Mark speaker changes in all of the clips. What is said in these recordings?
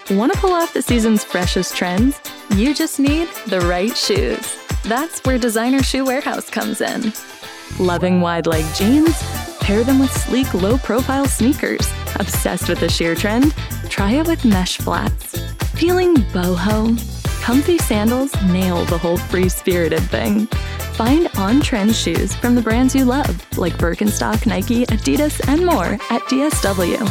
Speaker 1: Want to pull off the season's freshest trends? You just need the right shoes. That's where Designer Shoe Warehouse comes in. Loving wide-leg jeans? Pair them with sleek, low-profile sneakers. Obsessed with the sheer trend? Try it with mesh flats. Feeling boho? Comfy sandals nail the whole free-spirited thing. Find on-trend shoes from the brands you love, like Birkenstock, Nike, Adidas, and more at DSW.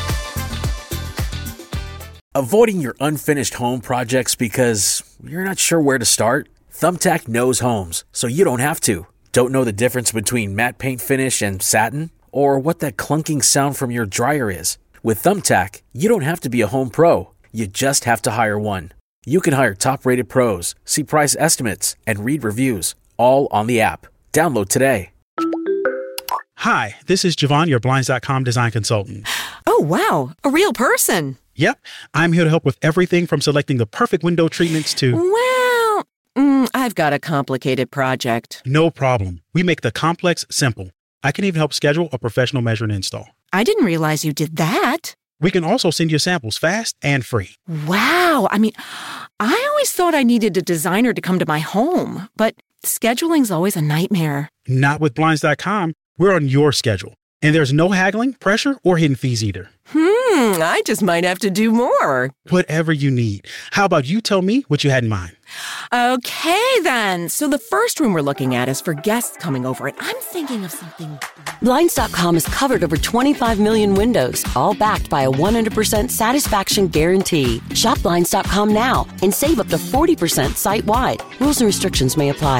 Speaker 2: Avoiding your unfinished home projects because you're not sure where to start? Thumbtack knows homes, so you don't have to. Don't know the difference between matte paint finish and satin? Or what that clunking sound from your dryer is? With Thumbtack, you don't have to be a home pro. You just have to hire one. You can hire top-rated pros, see price estimates, and read reviews, all on the app. Download today.
Speaker 3: Hi, this is Javon, your Blinds.com design consultant.
Speaker 4: Oh, wow. A real person.
Speaker 3: Yep. I'm here to help with everything from selecting the perfect window treatments to...
Speaker 4: Well, I've got a complicated project.
Speaker 3: No problem. We make the complex simple. I can even help schedule a professional measure and install.
Speaker 4: I didn't realize you did that.
Speaker 3: We can also send you samples fast and free.
Speaker 4: Wow. I always thought I needed a designer to come to my home, but scheduling's always a nightmare.
Speaker 3: Not with Blinds.com. We're on your schedule. And there's no haggling, pressure, or hidden fees either.
Speaker 4: I just might have to do more.
Speaker 3: Whatever you need. How about you tell me what you had in mind?
Speaker 4: Okay, then. So the first room we're looking at is for guests coming over, and I'm thinking of something...
Speaker 5: Blinds.com has covered over 25 million windows, all backed by a 100% satisfaction guarantee. Shop Blinds.com now and save up to 40% site-wide. Rules and restrictions may apply.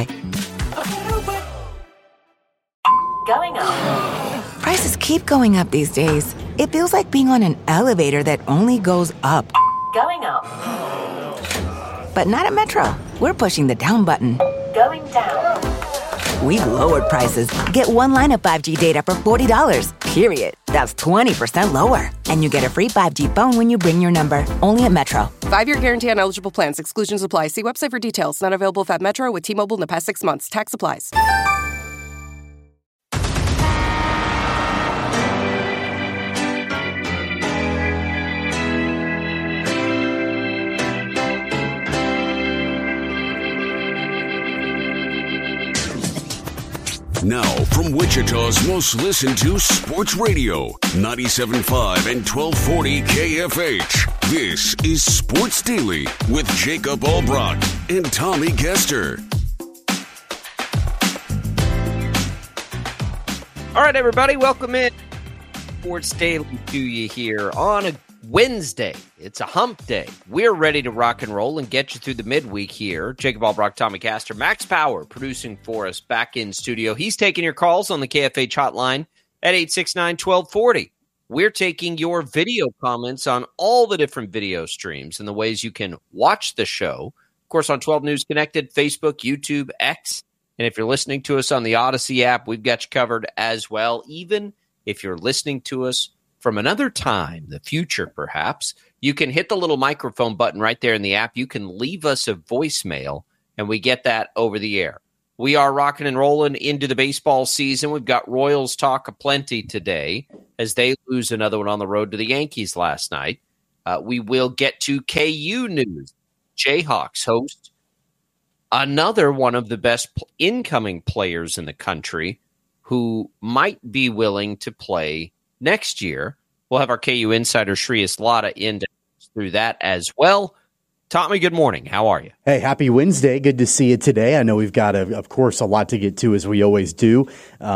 Speaker 6: Going up.
Speaker 7: Prices keep going up these days. It feels like being on an elevator that only goes up.
Speaker 6: Going up.
Speaker 7: But not at Metro. We're pushing the down button.
Speaker 6: Going down.
Speaker 7: We've lowered prices. Get one line of 5G data for $40, period. That's 20% lower. And you get a free 5G phone when you bring your number. Only at Metro.
Speaker 8: 5-year guarantee on eligible plans. Exclusions apply. See website for details. Not available at Metro with T-Mobile in the past 6 months. Tax applies.
Speaker 9: Now, from Wichita's most listened to sports radio, 97.5 and 1240 KFH. This is Sports Daily with Jacob Albrock and Tommy Kester.
Speaker 10: All right, everybody, welcome in. Sports Daily to you here on a Wednesday. It's a hump day. We're ready to rock and roll and get you through the midweek here. Jacob Albrock, Tommy Castor, Max Power producing for us back in studio. He's taking your calls on the KFH hotline at 869-1240. We're taking your video comments on all the different video streams and the ways you can watch the show. Of course, on 12 News Connected, Facebook, YouTube, X. And if you're listening to us on the Odyssey app, we've got you covered as well. Even if you're listening to us from another time, the future perhaps, you can hit the little microphone button right there in the app. You can leave us a voicemail, and we get that over the air. We are rocking and rolling into the baseball season. We've got Royals talk aplenty today as they lose another one on the road to the Yankees last night. We will get to KU news. Jayhawks host another one of the best incoming players in the country who might be willing to play next year. We'll have our KU insider Shreyas Laddha in through that as well. Tommy, good morning. How are you?
Speaker 11: Hey, happy Wednesday. Good to see you today. I know we've got, of course, a lot to get to as we always do.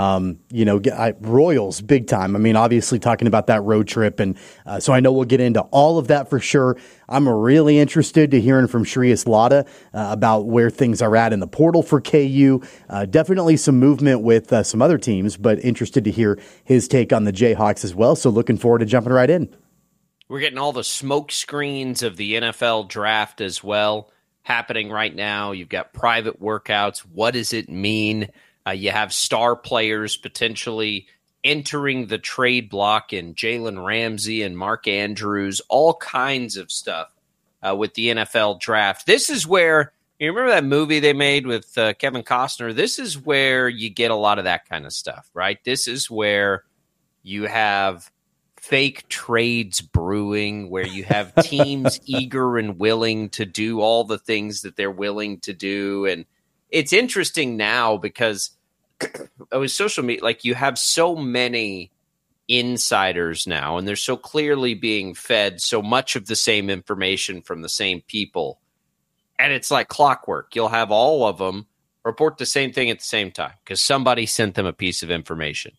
Speaker 11: Royals, big time. I mean, obviously talking about that road trip. And so I know we'll get into all of that for sure. I'm really interested to hearing from Shreyas Laddha about where things are at in the portal for KU. Definitely some movement with some other teams, but interested to hear his take on the Jayhawks as well. So looking forward to jumping right in.
Speaker 10: We're getting all the smoke screens of the NFL draft as well happening right now. You've got private workouts. What does it mean? You have star players potentially entering the trade block in Jalen Ramsey and Mark Andrews, all kinds of stuff with the NFL draft. This is where, you remember that movie they made with Kevin Costner? This is where you get a lot of that kind of stuff, right? This is where you have fake trades brewing where you have teams eager and willing to do all the things that they're willing to do. And it's interesting now because with social media, like you have so many insiders now, and they're so clearly being fed so much of the same information from the same people. And it's like clockwork. You'll have all of them report the same thing at the same time because somebody sent them a piece of information.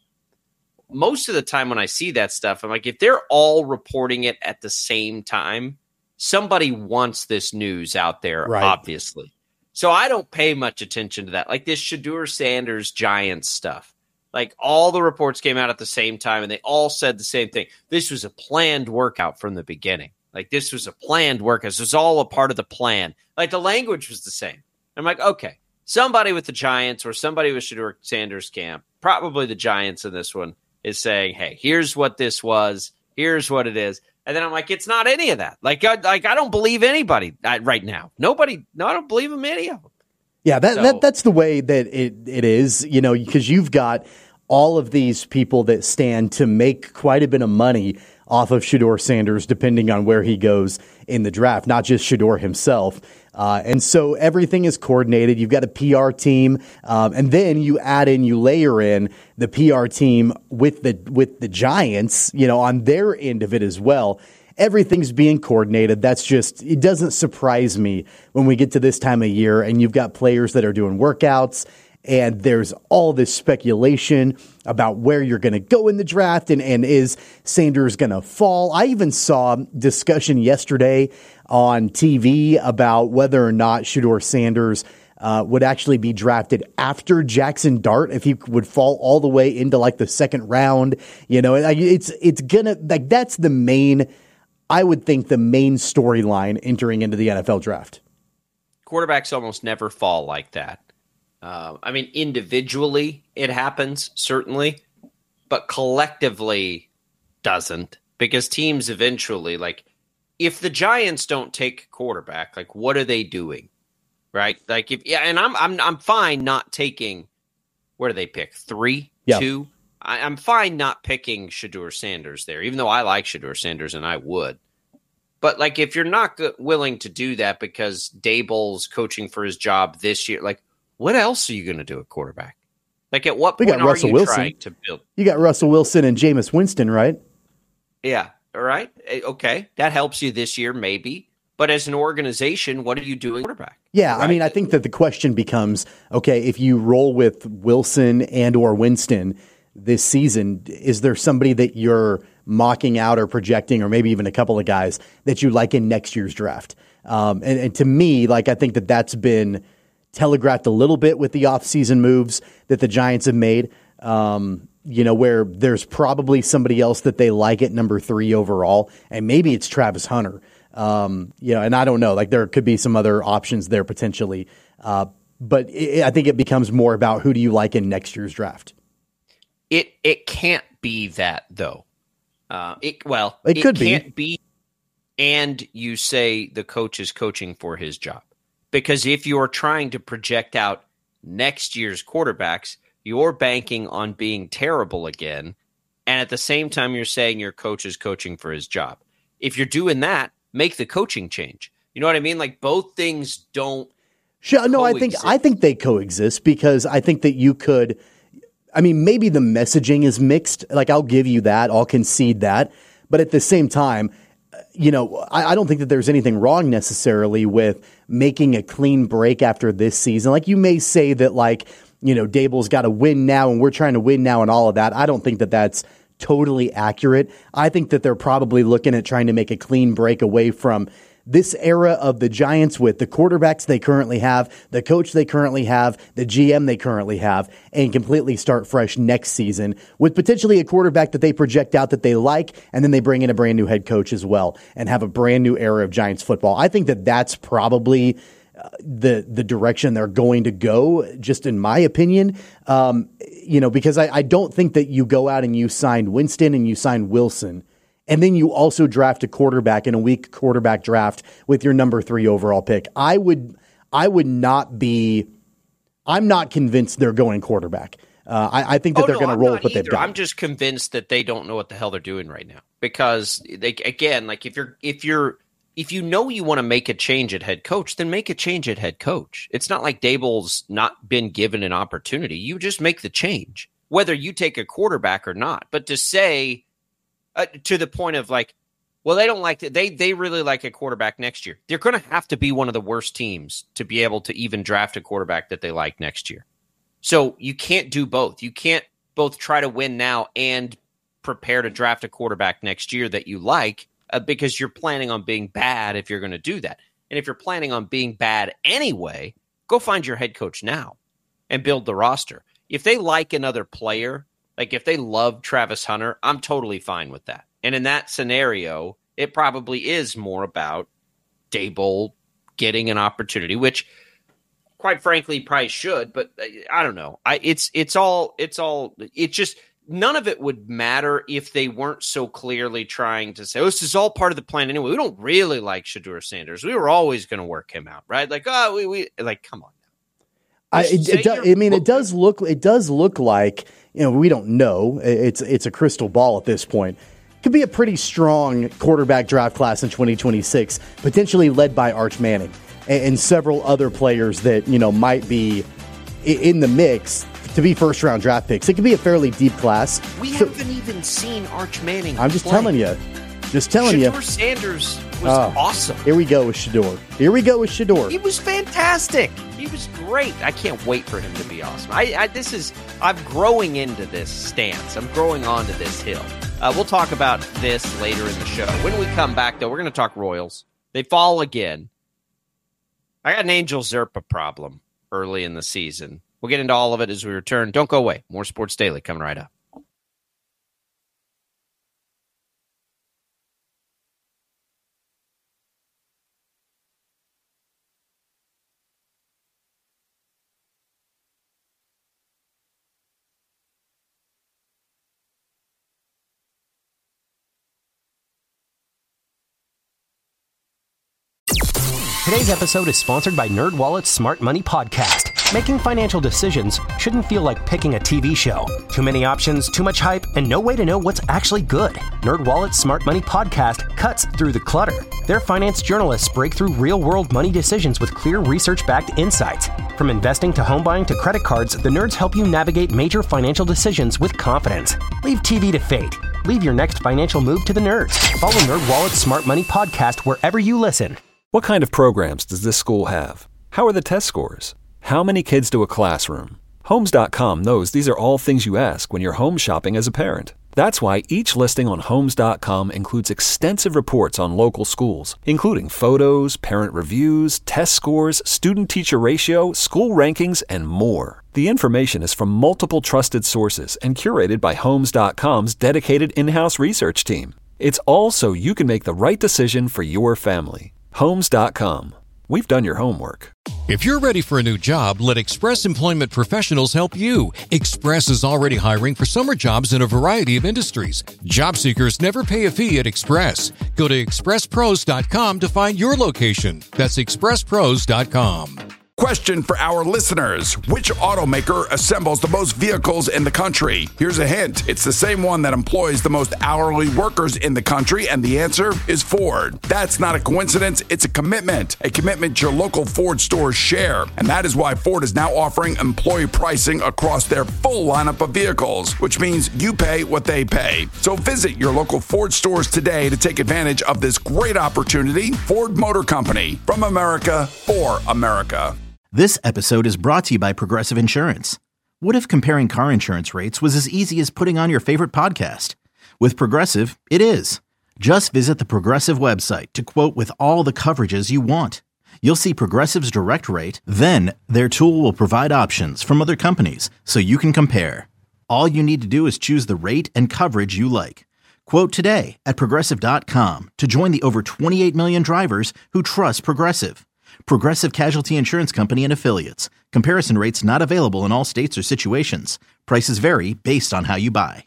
Speaker 10: Most of the time when I see that stuff, I'm like, if they're all reporting it at the same time, somebody wants this news out there, right, obviously. So I don't pay much attention to that. Like this Shedeur Sanders Giants stuff. Like all the reports came out at the same time and they all said the same thing. This was a planned workout from the beginning. Like this was a planned workout. This was all a part of the plan. Like the language was the same. I'm like, okay, somebody with the Giants or somebody with Shedeur Sanders camp, probably the Giants in this one, is saying, hey, here's what this was. Here's what it is. And then I'm like, it's not any of that. Like I don't believe anybody right now. No, I don't believe them, any of them.
Speaker 11: Yeah, that's the way that it is, you know, because you've got all of these people that stand to make quite a bit of money off of Shedeur Sanders, depending on where he goes in the draft, not just Shedeur himself. And so everything is coordinated. You've got a PR team, and then you layer in the PR team with the Giants, you know, on their end of it as well. Everything's being coordinated. It doesn't surprise me when we get to this time of year and you've got players that are doing workouts and there's all this speculation about where you're going to go in the draft and is Sanders going to fall. I even saw discussion yesterday on TV about whether or not Shedeur Sanders would actually be drafted after Jackson Dart, if he would fall all the way into like the second round. You know, it's gonna, like, that's the main, I would think, the main storyline entering into the NFL draft.
Speaker 10: Quarterbacks almost never fall like that. I mean, individually it happens, certainly, but collectively doesn't, because teams eventually, like, if the Giants don't take quarterback, like, what are they doing? Right? Like, and I'm fine not taking, where do they pick? 3, 2? I'm fine not picking Shedeur Sanders there, even though I like Shedeur Sanders and I would. But, like, if you're not willing to do that because Daboll's coaching for his job this year, like, what else are you going to do at quarterback? Like, at what point are you trying to build?
Speaker 11: You got Russell Wilson and Jameis Winston, right?
Speaker 10: Yeah, all right. Okay, that helps you this year, maybe. But as an organization, what are you doing at quarterback?
Speaker 11: Yeah, right? I mean, I think that the question becomes, okay, if you roll with Wilson and or Winston this season, is there somebody that you're mocking out or projecting, or maybe even a couple of guys that you like in next year's draft? And to me, like, I think that that's been telegraphed a little bit with the offseason moves that the Giants have made, you know, where there's probably somebody else that they like at number 3 overall, and maybe it's Travis Hunter. You know, and I don't know, like, there could be some other options there potentially. But I think it becomes more about who do you like in next year's draft.
Speaker 10: It can't be that, though. It
Speaker 11: could
Speaker 10: can't be. And you say the coach is coaching for his job. Because if you're trying to project out next year's quarterbacks, you're banking on being terrible again. And at the same time, you're saying your coach is coaching for his job. If you're doing that, make the coaching change. You know what I mean? Like, both things don't.
Speaker 11: Sure, no, coexist. I think they coexist, because I think that you could. I mean, maybe the messaging is mixed. Like, I'll give you that. I'll concede that. But at the same time, you know, I don't think that there's anything wrong necessarily with making a clean break after this season. Like, you may say that, like, you know, Daboll's got to win now and we're trying to win now and all of that. I don't think that that's totally accurate. I think that they're probably looking at trying to make a clean break away from this era of the Giants with the quarterbacks they currently have, the coach they currently have, the GM they currently have, and completely start fresh next season with potentially a quarterback that they project out that they like, and then they bring in a brand new head coach as well and have a brand new era of Giants football. I think that that's probably the direction they're going to go, just in my opinion. You know, because I don't think that you go out and you sign Winston and you sign Wilson, and then you also draft a quarterback in a weak quarterback draft with your number 3 overall pick. I'm not convinced they're going quarterback. I think that they're going to roll with what they've done.
Speaker 10: I'm just convinced that they don't know what the hell they're doing right now, because if you know you want to make a change at head coach, then make a change at head coach. It's not like Daboll's not been given an opportunity. You just make the change, whether you take a quarterback or not. But to say to the point of like, well, they don't like it. They really like a quarterback next year. They're going to have to be one of the worst teams to be able to even draft a quarterback that they like next year. So you can't do both. You can't both try to win now and prepare to draft a quarterback next year that you like, because you're planning on being bad if you're going to do that. And if you're planning on being bad anyway, go find your head coach now and build the roster. If they like another player, like if they love Travis Hunter, I'm totally fine with that. And in that scenario, it probably is more about Daboll getting an opportunity, which quite frankly probably should, but I don't know. It's just none of it would matter if they weren't so clearly trying to say, oh, this is all part of the plan anyway. We don't really like Shedeur Sanders. We were always going to work him out, right? Like, we like, come on.
Speaker 11: It does look like, we don't know. It's a crystal ball at this point. Could be a pretty strong quarterback draft class in 2026, potentially led by Arch Manning and several other players that, might be in the mix to be first-round draft picks. It could be a fairly deep class.
Speaker 10: We haven't even seen Arch Manning
Speaker 11: play. telling you.
Speaker 10: Shedeur Sanders was awesome.
Speaker 11: Here we go with Shedeur.
Speaker 10: He was fantastic. He was great. I can't wait for him to be awesome. I'm growing into this stance. I'm growing onto this hill. We'll talk about this later in the show. When we come back, though, we're going to talk Royals. They fall again. I got an Angel Zerpa problem early in the season. We'll get into all of it as we return. Don't go away. More Sports Daily coming right up.
Speaker 12: Today's episode is sponsored by NerdWallet's Smart Money Podcast. Making financial decisions shouldn't feel like picking a TV show. Too many options, too much hype, and no way to know what's actually good. NerdWallet's Smart Money Podcast cuts through the clutter. Their finance journalists break through real-world money decisions with clear research-backed insights. From investing to home buying to credit cards, the nerds help you navigate major financial decisions with confidence. Leave TV to fate. Leave your next financial move to the nerds. Follow NerdWallet's Smart Money Podcast wherever you listen.
Speaker 13: What kind of programs does this school have? How are the test scores? How many kids do a classroom? Homes.com knows these are all things you ask when you're home shopping as a parent. That's why each listing on Homes.com includes extensive reports on local schools, including photos, parent reviews, test scores, student-teacher ratio, school rankings, and more. The information is from multiple trusted sources and curated by Homes.com's dedicated in-house research team. It's all so you can make the right decision for your family. Homes.com. We've done your homework.
Speaker 14: If you're ready for a new job, let Express Employment Professionals help you. Express is already hiring for summer jobs in a variety of industries. Job seekers never pay a fee at Express. Go to expresspros.com to find your location. That's expresspros.com.
Speaker 15: Question for our listeners. Which automaker assembles the most vehicles in the country? Here's a hint. It's the same one that employs the most hourly workers in the country, and the answer is Ford. That's not a coincidence. It's a commitment your local Ford stores share. And that is why Ford is now offering employee pricing across their full lineup of vehicles, which means you pay what they pay. So visit your local Ford stores today to take advantage of this great opportunity. Ford Motor Company, from America, for America.
Speaker 16: This episode is brought to you by Progressive Insurance. What if comparing car insurance rates was as easy as putting on your favorite podcast? With Progressive, it is. Just visit the Progressive website to quote with all the coverages you want. You'll see Progressive's direct rate, then their tool will provide options from other companies so you can compare. All you need to do is choose the rate and coverage you like. Quote today at Progressive.com to join the over 28 million drivers who trust Progressive. Progressive Casualty Insurance Company and Affiliates. Comparison rates not available in all states or situations. Prices vary based on how you buy.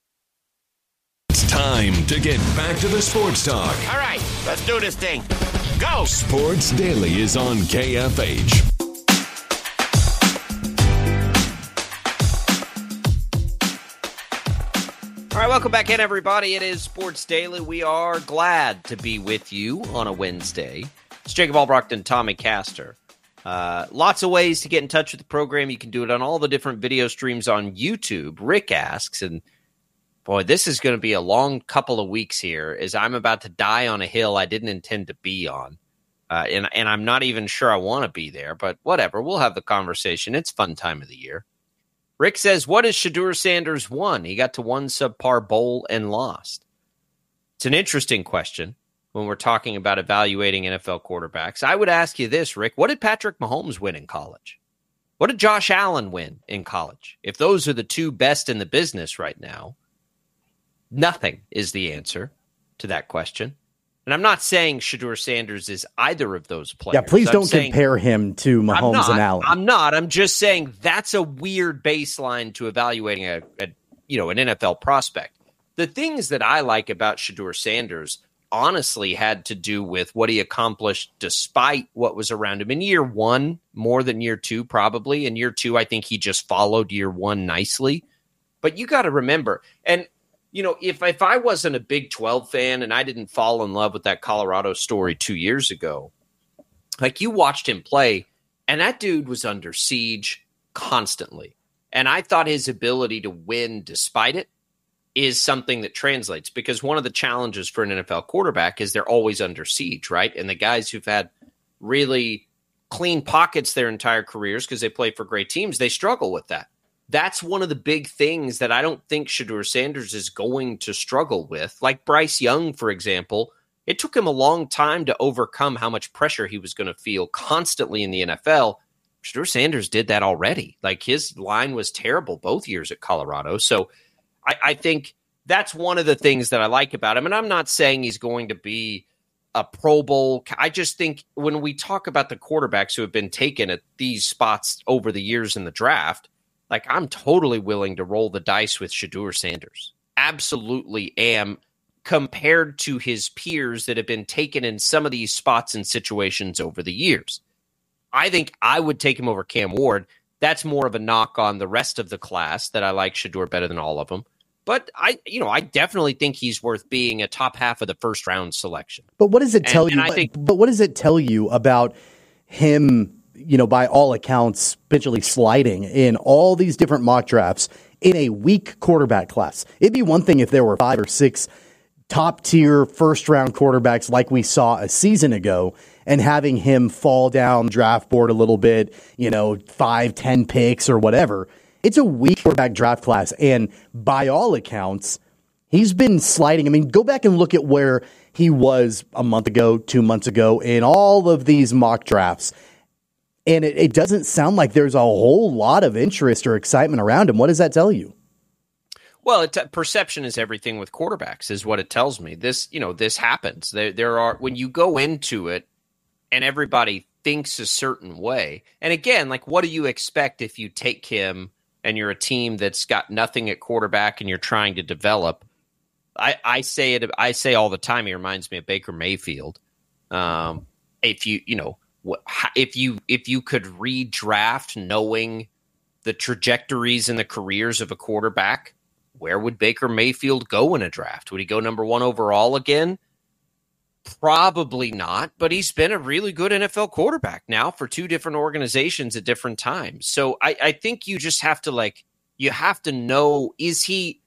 Speaker 9: It's time to get back to the sports talk.
Speaker 17: All right, let's do this thing.
Speaker 9: Go! Sports Daily is on KFH.
Speaker 10: All right, welcome back in, everybody. It is Sports Daily. We are glad to be with you on a Wednesday. It's Jacob Albrocht and Tommy Castor. Lots of ways to get in touch with the program. You can do it on all the different video streams on YouTube. Rick asks, and boy, this is going to be a long couple of weeks here, as I'm about to die on a hill I didn't intend to be on. And I'm not even sure I want to be there, but whatever. We'll have the conversation. It's fun time of the year. Rick says, what has Shedeur Sanders won? He got to one subpar bowl and lost. It's an interesting question when we're talking about evaluating NFL quarterbacks. I would ask you this, Rick. What did Patrick Mahomes win in college? What did Josh Allen win in college? If those are the two best in the business right now, nothing is the answer to that question. And I'm not saying Shedeur Sanders is either of those players.
Speaker 11: Yeah, please don't compare him to Mahomes and Allen.
Speaker 10: I'm not. I'm just saying that's a weird baseline to evaluating an NFL prospect. The things that I like about Shedeur Sanders honestly had to do with what he accomplished despite what was around him in year one, more than year two, probably. In year two, I think he just followed year one nicely. But you got to remember, and if I wasn't a Big 12 fan and I didn't fall in love with that Colorado story 2 years ago, like you watched him play, and that dude was under siege constantly. And I thought his ability to win despite it is something that translates, because one of the challenges for an NFL quarterback is they're always under siege, right? And the guys who've had really clean pockets their entire careers because they play for great teams, they struggle with that. That's one of the big things that I don't think Shedeur Sanders is going to struggle with. Like Bryce Young, for example, it took him a long time to overcome how much pressure he was going to feel constantly in the NFL. Shedeur Sanders did that already. Like his line was terrible both years at Colorado. So I think that's one of the things that I like about him. And I'm not saying he's going to be a Pro Bowl. I just think when we talk about the quarterbacks who have been taken at these spots over the years in the draft, like I'm totally willing to roll the dice with Shedeur Sanders. Absolutely am, compared to his peers that have been taken in some of these spots and situations over the years. I think I would take him over Cam Ward. That's more of a knock on the rest of the class, that I like Shedeur better than all of them. But I definitely think he's worth being a top half of the first round selection.
Speaker 11: But what does it tell you? But what does it tell you about him, by all accounts, potentially sliding in all these different mock drafts in a weak quarterback class? It'd be one thing if there were 5 or 6 top-tier first-round quarterbacks like we saw a season ago, and having him fall down draft board a little bit, 5, 10 picks or whatever. It's a weak quarterback draft class, and by all accounts, he's been sliding. I mean, go back and look at where he was a month ago, 2 months ago, in all of these mock drafts, and it doesn't sound like there's a whole lot of interest or excitement around him. What does that tell you?
Speaker 10: Well, perception is everything with quarterbacks, is what it tells me. This happens. There are, when you go into it and everybody thinks a certain way. And again, like, what do you expect if you take him and you're a team that's got nothing at quarterback and you're trying to develop? I say all the time, he reminds me of Baker Mayfield. If you could redraft knowing the trajectories and the careers of a quarterback, where would Baker Mayfield go in a draft? Would he go number 1 overall again? Probably not, but he's been a really good NFL quarterback now for 2 different organizations at different times. So I think you just have to you have to know, is he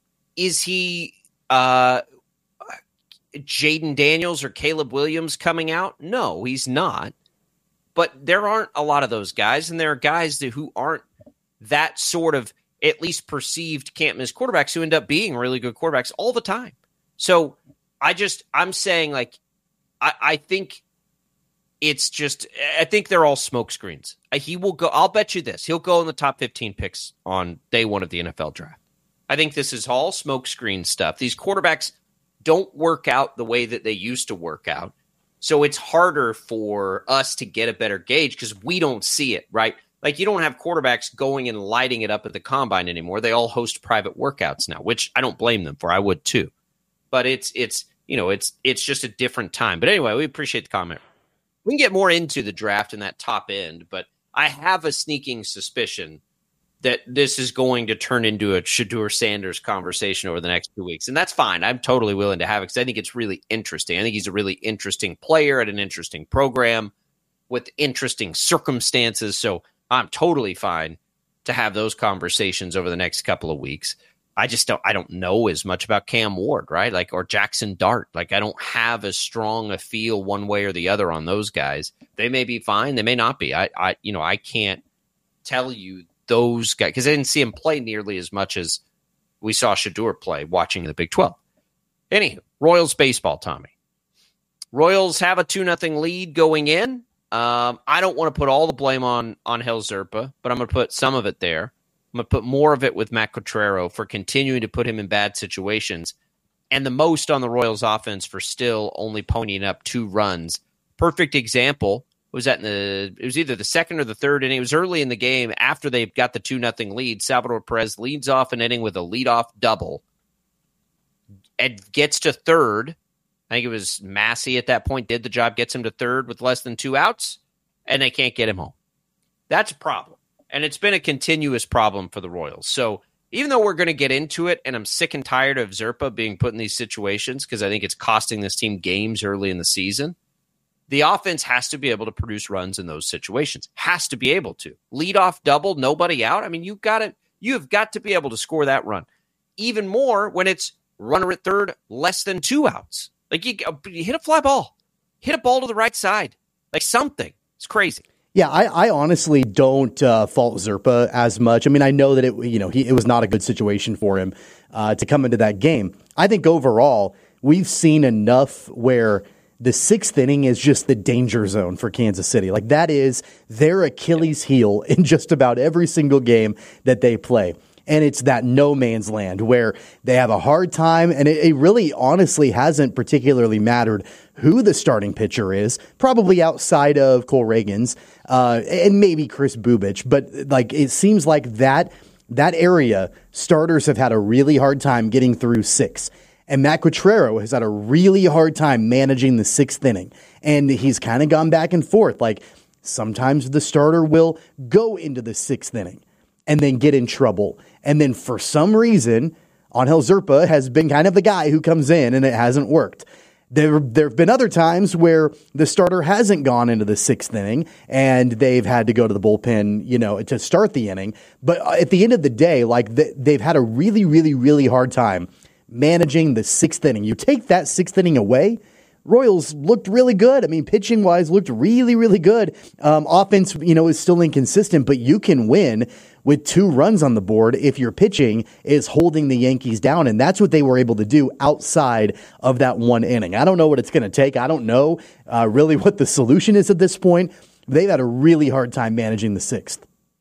Speaker 10: Jaden Daniels or Caleb Williams coming out? No, he's not. But there aren't a lot of those guys, and there are guys who aren't that sort of, at least perceived, can't miss quarterbacks who end up being really good quarterbacks all the time. So I'm saying, I think it's just, I think they're all smoke screens. He will go, I'll bet you this, he'll go in the top 15 picks on day 1 of the NFL draft. I think this is all smoke screen stuff. These quarterbacks don't work out the way that they used to work out. So it's harder for us to get a better gauge because we don't see it, right? Like, you don't have quarterbacks going and lighting it up at the combine anymore. They all host private workouts now, which I don't blame them for. I would too. But it's it's just a different time. But anyway, we appreciate the comment. We can get more into the draft in that top end, but I have a sneaking suspicion that this is going to turn into a Shedeur Sanders conversation over the next 2 weeks. And that's fine. I'm totally willing to have it because I think it's really interesting. I think he's a really interesting player at an interesting program with interesting circumstances. So I'm totally fine to have those conversations over the next couple of weeks. I don't know as much about Cam Ward, right? Like, or Jackson Dart. Like, I don't have as strong a feel one way or the other on those guys. They may be fine. They may not be. I can't tell you those guys because I didn't see him play nearly as much as we saw Shedeur play watching the Big 12. Anywho, Royals baseball, Tommy. Royals have a 2-0 lead going in. I don't want to put all the blame on Hell Zerpa, but I'm going to put some of it there. I'm going to put more of it with Matt Quatraro for continuing to put him in bad situations, and the most on the Royals offense for still only ponying up 2 runs. Perfect example was it was either the second or the third inning. It was early in the game after they got the 2-0 lead. Salvador Perez leads off an inning with a leadoff double and gets to third. I think it was Massey at that point did the job, gets him to third with less than 2 outs, and they can't get him home. That's a problem. And it's been a continuous problem for the Royals. So even though we're going to get into it, and I'm sick and tired of Zerpa being put in these situations because I think it's costing this team games early in the season, the offense has to be able to produce runs in those situations. Has to be able to. Leadoff double, nobody out. I mean, you have got to be able to score that run. Even more when it's runner at third, less than 2 outs. Like you hit a fly ball. Hit a ball to the right side. Like something. It's crazy.
Speaker 11: Yeah, I honestly don't fault Zerpa as much. I mean, I know that it was not a good situation for him to come into that game. I think overall, we've seen enough where the 6th inning is just the danger zone for Kansas City. Like that is their Achilles heel in just about every single game that they play. And it's that no man's land where they have a hard time, and it really honestly hasn't particularly mattered who the starting pitcher is, probably outside of Cole Reagans and maybe Chris Bubich. But like it seems like that area, starters have had a really hard time getting through 6. And Matt Quatraro has had a really hard time managing the 6th inning. And he's kind of gone back and forth. Like sometimes the starter will go into the 6th inning and then get in trouble. And then for some reason, Angel Zerpa has been kind of the guy who comes in and it hasn't worked. There have been other times where the starter hasn't gone into the 6th inning and they've had to go to the bullpen, to start the inning. But at the end of the day, like they've had a really, really, really hard time managing the 6th inning. You take that 6th inning away, Royals looked really good. I mean, pitching-wise, looked really, really good. Offense, is still inconsistent, but you can win with 2 runs on the board if your pitching is holding the Yankees down, and that's what they were able to do outside of that 1 inning. I don't know what it's going to take. I don't know really what the solution is at this point. They've had a really hard time managing the 6th.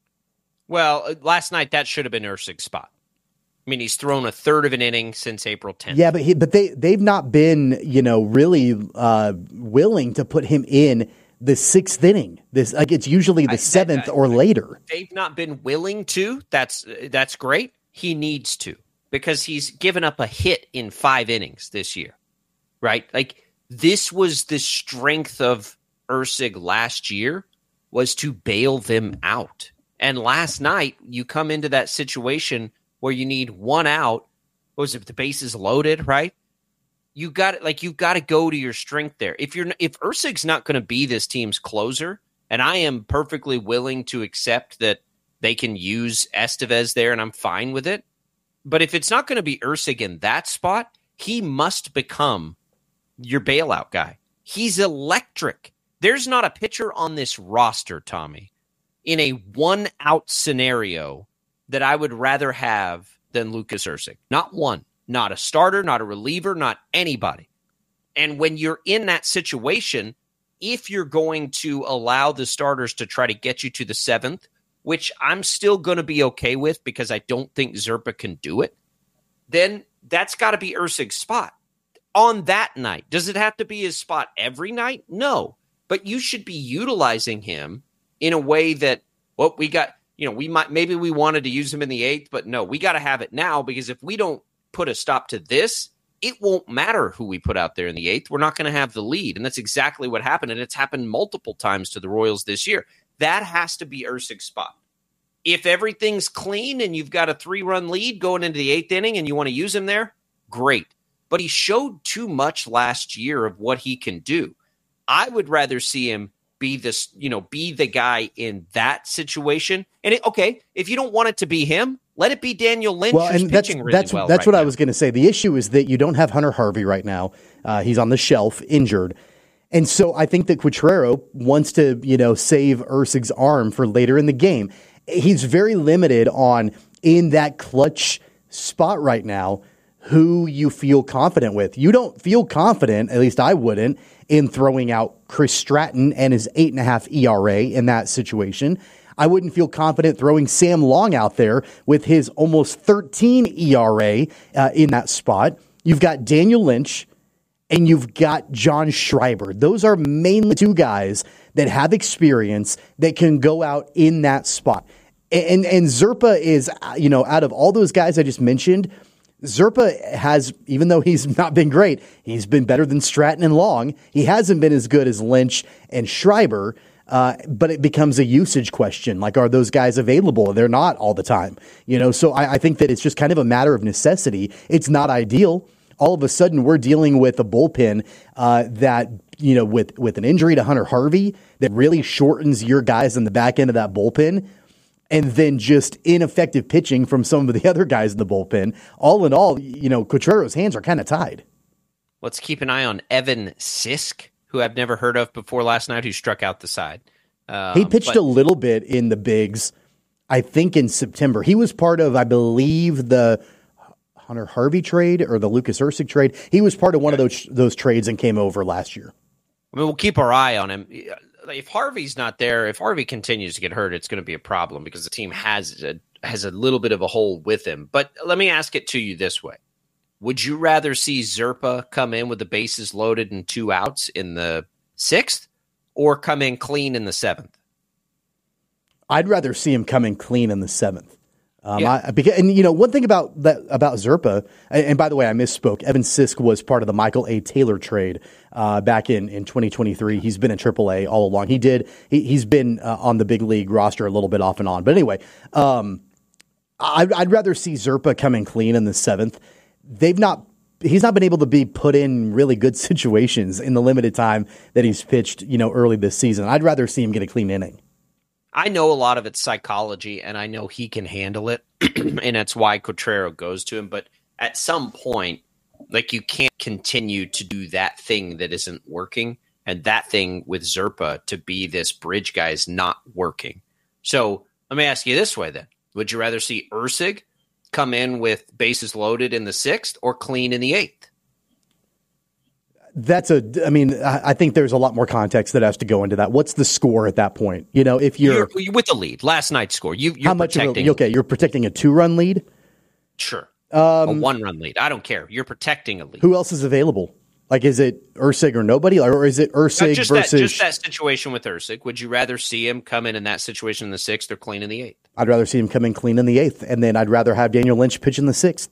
Speaker 10: Well, last night, that should have been Erceg's spot. I mean, he's thrown a third of an inning since April 10th.
Speaker 11: Yeah, but they've not been, really willing to put him in the 6th inning. It's usually the 7th or later.
Speaker 10: They've not been willing to. That's great. He needs to because he's given up a hit in 5 innings this year, right? Like this was the strength of Erceg last year was to bail them out. And last night you come into that situation where you need 1 out. What was it? The bases loaded, right? You've got to go to your strength there. If Erceg's not going to be this team's closer, and I am perfectly willing to accept that they can use Estevez there, and I'm fine with it. But if it's not going to be Erceg in that spot, he must become your bailout guy. He's electric. There's not a pitcher on this roster, Tommy, in a 1 out scenario that I would rather have than Lucas Erceg. Not one. Not a starter, not a reliever, not anybody. And when you're in that situation, if you're going to allow the starters to try to get you to the 7th, which I'm still going to be okay with because I don't think Zerpa can do it, then that's got to be Erceg's spot. On that night, does it have to be his spot every night? No. But you should be utilizing him in a way that, we got, maybe we wanted to use him in the 8th, but no, we got to have it now because if we don't put a stop to this, it won't matter who we put out there in the 8th. We're not going to have the lead. And that's exactly what happened. And it's happened multiple times to the Royals this year. That has to be Erceg's spot. If everything's clean and you've got a 3-run lead going into the 8th inning and you want to use him there, great. But he showed too much last year of what he can do. I would rather see him be the guy in that situation. And if you don't want it to be him, let it be Daniel Lynch.
Speaker 11: Well, and that's what I was going to say. The issue is that you don't have Hunter Harvey right now. He's on the shelf, injured. And so I think that Quatraro wants to, save Erceg's arm for later in the game. He's very limited on, in that clutch spot right now, who you feel confident with. You don't feel confident, at least I wouldn't, in throwing out Chris Stratton and his 8.5 ERA in that situation. I wouldn't feel confident throwing Sam Long out there with his almost 13 ERA in that spot. You've got Daniel Lynch and you've got John Schreiber. Those are mainly two guys that have experience that can go out in that spot. And Zerpa is, out of all those guys I just mentioned, Zerpa has, even though he's not been great, he's been better than Stratton and Long. He hasn't been as good as Lynch and Schreiber, but it becomes a usage question. Like, are those guys available? They're not all the time. So I think that it's just kind of a matter of necessity. It's not ideal. All of a sudden, we're dealing with a bullpen that, with an injury to Hunter Harvey that really shortens your guys in the back end of that bullpen. And then just ineffective pitching from some of the other guys in the bullpen. All in all, Quatraro's hands are kind of tied.
Speaker 10: Let's keep an eye on Evan Sisk, who I've never heard of before last night, who struck out the side.
Speaker 11: He pitched a little bit in the bigs, I think, in September. He was part of, I believe, the Hunter Harvey trade or the Lucas Erceg trade. He was part of one of those trades and came over last year.
Speaker 10: I mean, we'll keep our eye on him. If Harvey's not there, if Harvey continues to get hurt, it's going to be a problem because the team has a little bit of a hole with him. But let me ask it to you this way. Would you rather see Zerpa come in with the bases loaded and 2 outs in the 6th or come in clean in the 7th?
Speaker 11: I'd rather see him come in clean in the 7th. One thing about Zerpa, and by the way, I misspoke. Evan Sisk was part of the Michael A. Taylor trade back in 2023. He's been in AAA all along. He's been on the big league roster a little bit off and on. But anyway, I'd rather see Zerpa come in clean in the 7th. He's not been able to be put in really good situations in the limited time that he's pitched, early this season. I'd rather see him get a clean inning.
Speaker 10: I know a lot of it's psychology, and I know he can handle it, and that's why Quatraro goes to him. But at some point, you can't continue to do that thing that isn't working, and that thing with Zerpa to be this bridge guy is not working. So let me ask you this way then. Would you rather see Erceg come in with bases loaded in the 6th or clean in the 8th?
Speaker 11: I think there's a lot more context that has to go into that. What's the score at that point? If you're
Speaker 10: with the lead, last night's score, you're protecting.
Speaker 11: You're protecting a 2-run lead?
Speaker 10: Sure. A 1-run lead. I don't care. You're protecting a lead.
Speaker 11: Who else is available? Is it Erceg or nobody? Or is it Erceg versus...
Speaker 10: Just that situation with Erceg. Would you rather see him come in that situation in the 6th or clean in the 8th?
Speaker 11: I'd rather see him come in clean in the 8th, and then I'd rather have Daniel Lynch pitch in the 6th.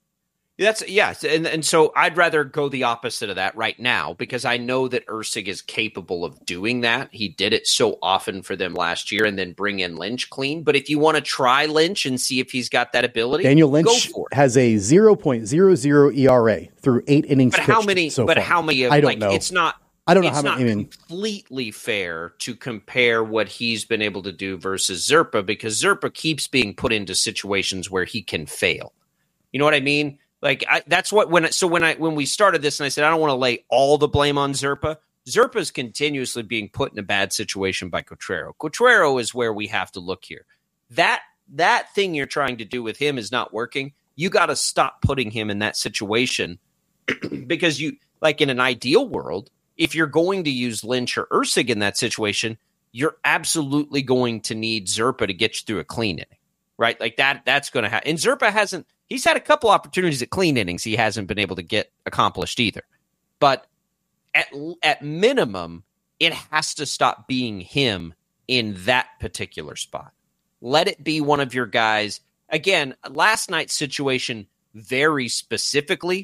Speaker 10: And so I'd rather go the opposite of that right now because I know that Erceg is capable of doing that. He did it so often for them last year and then bring in Lynch clean. But if you want to try Lynch and see if he's got that ability,
Speaker 11: Daniel Lynch has a 0.00 ERA through 8 innings pitched so far.
Speaker 10: How many?
Speaker 11: I don't know.
Speaker 10: It's not.
Speaker 11: I don't know how many.
Speaker 10: It's not completely fair to compare what he's been able to do versus Zerpa because Zerpa keeps being put into situations where he can fail. You know what I mean? That's what when we started this and I said I don't want to lay all the blame on Zerpa. Zerpa's continuously being put in a bad situation by Quatraro. Quatraro is where we have to look here. That thing you're trying to do with him is not working. You got to stop putting him in that situation because you in an ideal world, if you're going to use Lynch or Erceg in that situation, you're absolutely going to need Zerpa to get you through a clean inning, right? That's going to happen. And Zerpa hasn't. He's had a couple opportunities at clean innings he hasn't been able to get accomplished either. But at minimum, it has to stop being him in that particular spot. Let it be one of your guys. Again, last night's situation very specifically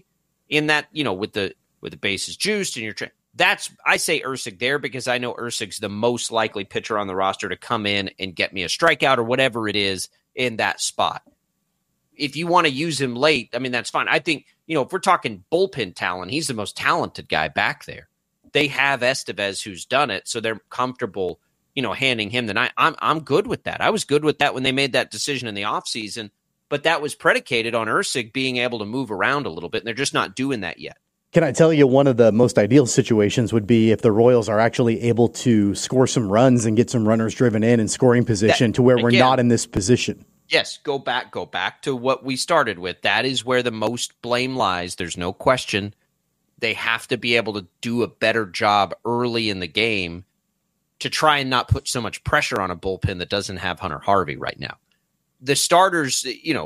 Speaker 10: in that, with the bases juiced and you're trying. I say Erceg there because I know Erceg's the most likely pitcher on the roster to come in and get me a strikeout or whatever it is in that spot. If you want to use him late, I mean, that's fine. I think, if we're talking bullpen talent, he's the most talented guy back there. They have Estevez who's done it, so they're comfortable, handing him the night. I'm good with that. I was good with that when they made that decision in the offseason, but that was predicated on Erceg being able to move around a little bit, and they're just not doing that yet.
Speaker 11: Can I tell you one of the most ideal situations would be if the Royals are actually able to score some runs and get some runners driven in scoring position to where we're not in this position?
Speaker 10: Yes, go back to what we started with. That is where the most blame lies. There's no question. They have to be able to do a better job early in the game to try and not put so much pressure on a bullpen that doesn't have Hunter Harvey right now. The starters,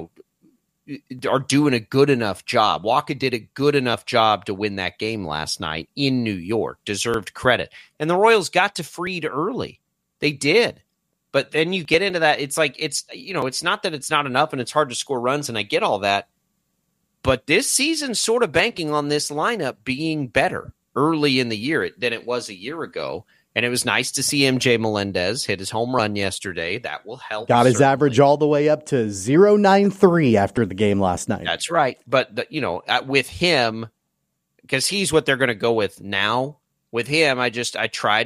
Speaker 10: are doing a good enough job. Wacha did a good enough job to win that game last night in New York. Deserved credit. And the Royals got to Fried early. They did. But then you get into that. It's like, it's not that it's not enough and it's hard to score runs, and I get all that. But this season's sort of banking on this lineup being better early in the year than it was a year ago. And it was nice to see MJ Melendez hit his home run yesterday. That will help.
Speaker 11: Got his average all the way up to 0.93 after the game last night.
Speaker 10: That's right. But, with him, because he's what they're going to go with now. With him, I try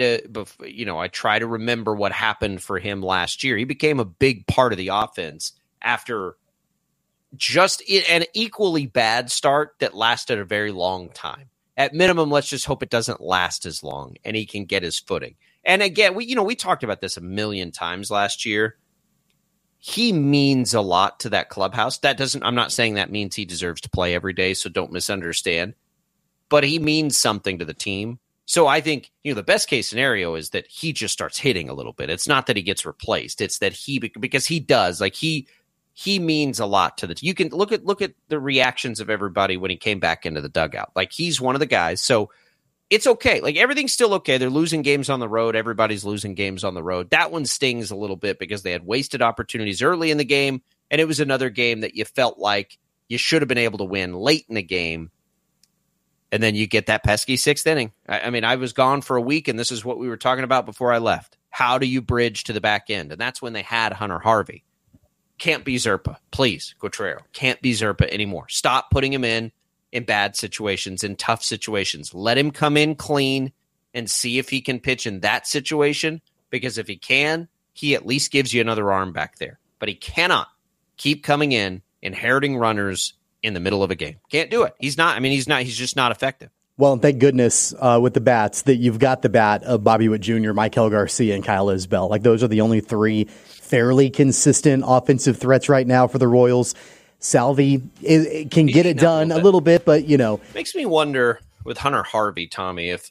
Speaker 10: to remember what happened for him last year. He became a big part of the offense after just an equally bad start that lasted a very long time. At minimum, let's just hope it doesn't last as long and he can get his footing. And again, we talked about this a million times last year. He means a lot to that clubhouse. I'm not saying that means he deserves to play every day, so don't misunderstand. But he means something to the team. So I think, the best case scenario is that he just starts hitting a little bit. It's not that he gets replaced. It's that because he does, he means a lot to the team. You can look at the reactions of everybody when he came back into the dugout. He's one of the guys. So it's okay. Everything's still okay. They're losing games on the road. Everybody's losing games on the road. That one stings a little bit because they had wasted opportunities early in the game. And it was another game that you felt like you should have been able to win late in the game. And then you get that pesky sixth inning. I mean, I was gone for a week, and this is what we were talking about before I left. How do you bridge to the back end? And that's when they had Hunter Harvey. Can't be Zerpa. Please, Quatrero. Can't be Zerpa anymore. Stop putting him in bad situations, in tough situations. Let him come in clean and see if he can pitch in that situation, because if he can, he at least gives you another arm back there. But he cannot keep coming in, inheriting runners in the middle of a game. Can't do it. He's just not effective.
Speaker 11: Well, and thank goodness with the bats that you've got the bat of Bobby Witt Jr., Maikel Garcia, and Kyle Isbell. Those are the only three fairly consistent offensive threats right now for the Royals. Salvi can get it done a little bit, but
Speaker 10: Makes me wonder with Hunter Harvey, Tommy, if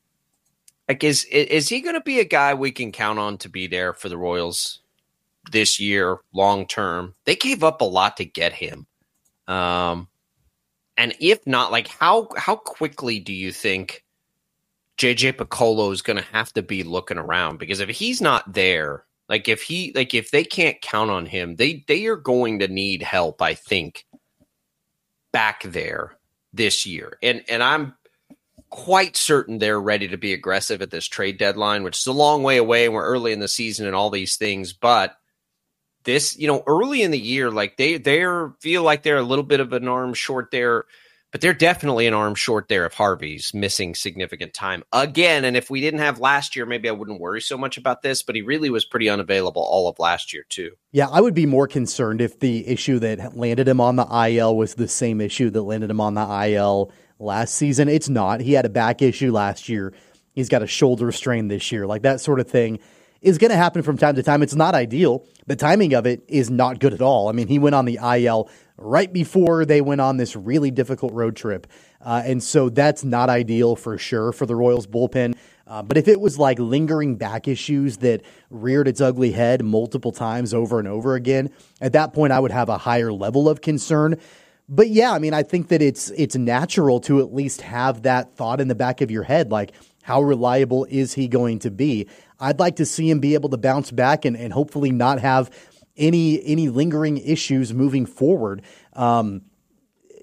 Speaker 10: is he going to be a guy we can count on to be there for the Royals this year, long term? They gave up a lot to get him. And if not, how quickly do you think JJ Piccolo is going to have to be looking around? Because if he's not there, if they can't count on him, they are going to need help, I think, back there this year. And I'm quite certain they're ready to be aggressive at this trade deadline, which is a long way away, and we're early in the season and all these things, but this, early in the year, they feel like they're a little bit of an arm short there, but they're definitely an arm short there if Harvey's missing significant time again. And if we didn't have last year, maybe I wouldn't worry so much about this, but he really was pretty unavailable all of last year too.
Speaker 11: Yeah, I would be more concerned if the issue that landed him on the IL was the same issue that landed him on the IL last season. It's not. He had a back issue last year. He's got a shoulder strain this year. That sort of thing is going to happen from time to time. It's not ideal. The timing of it is not good at all. I mean, he went on the IL right before they went on this really difficult road trip. And so that's not ideal for sure for the Royals bullpen. But if it was lingering back issues that reared its ugly head multiple times over and over again, at that point I would have a higher level of concern. But yeah, I mean, I think that it's natural to at least have that thought in the back of your head, how reliable is he going to be? I'd like to see him be able to bounce back and hopefully not have any lingering issues moving forward.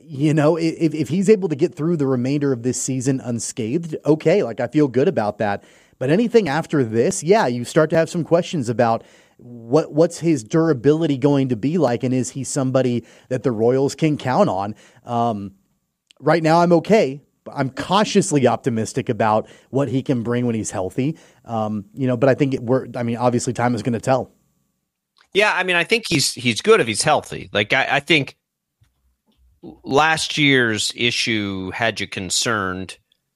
Speaker 11: if he's able to get through the remainder of this season unscathed, okay, like I feel good about that. But anything after this, yeah, you start to have some questions about what's his durability going to be like, and is he somebody that the Royals can count on? Right now, I'm okay. I'm cautiously optimistic about what he can bring when he's healthy. But I think obviously time is going to tell.
Speaker 10: Yeah, I mean, I think he's good if he's healthy. Like I think last year's issue had you concerned,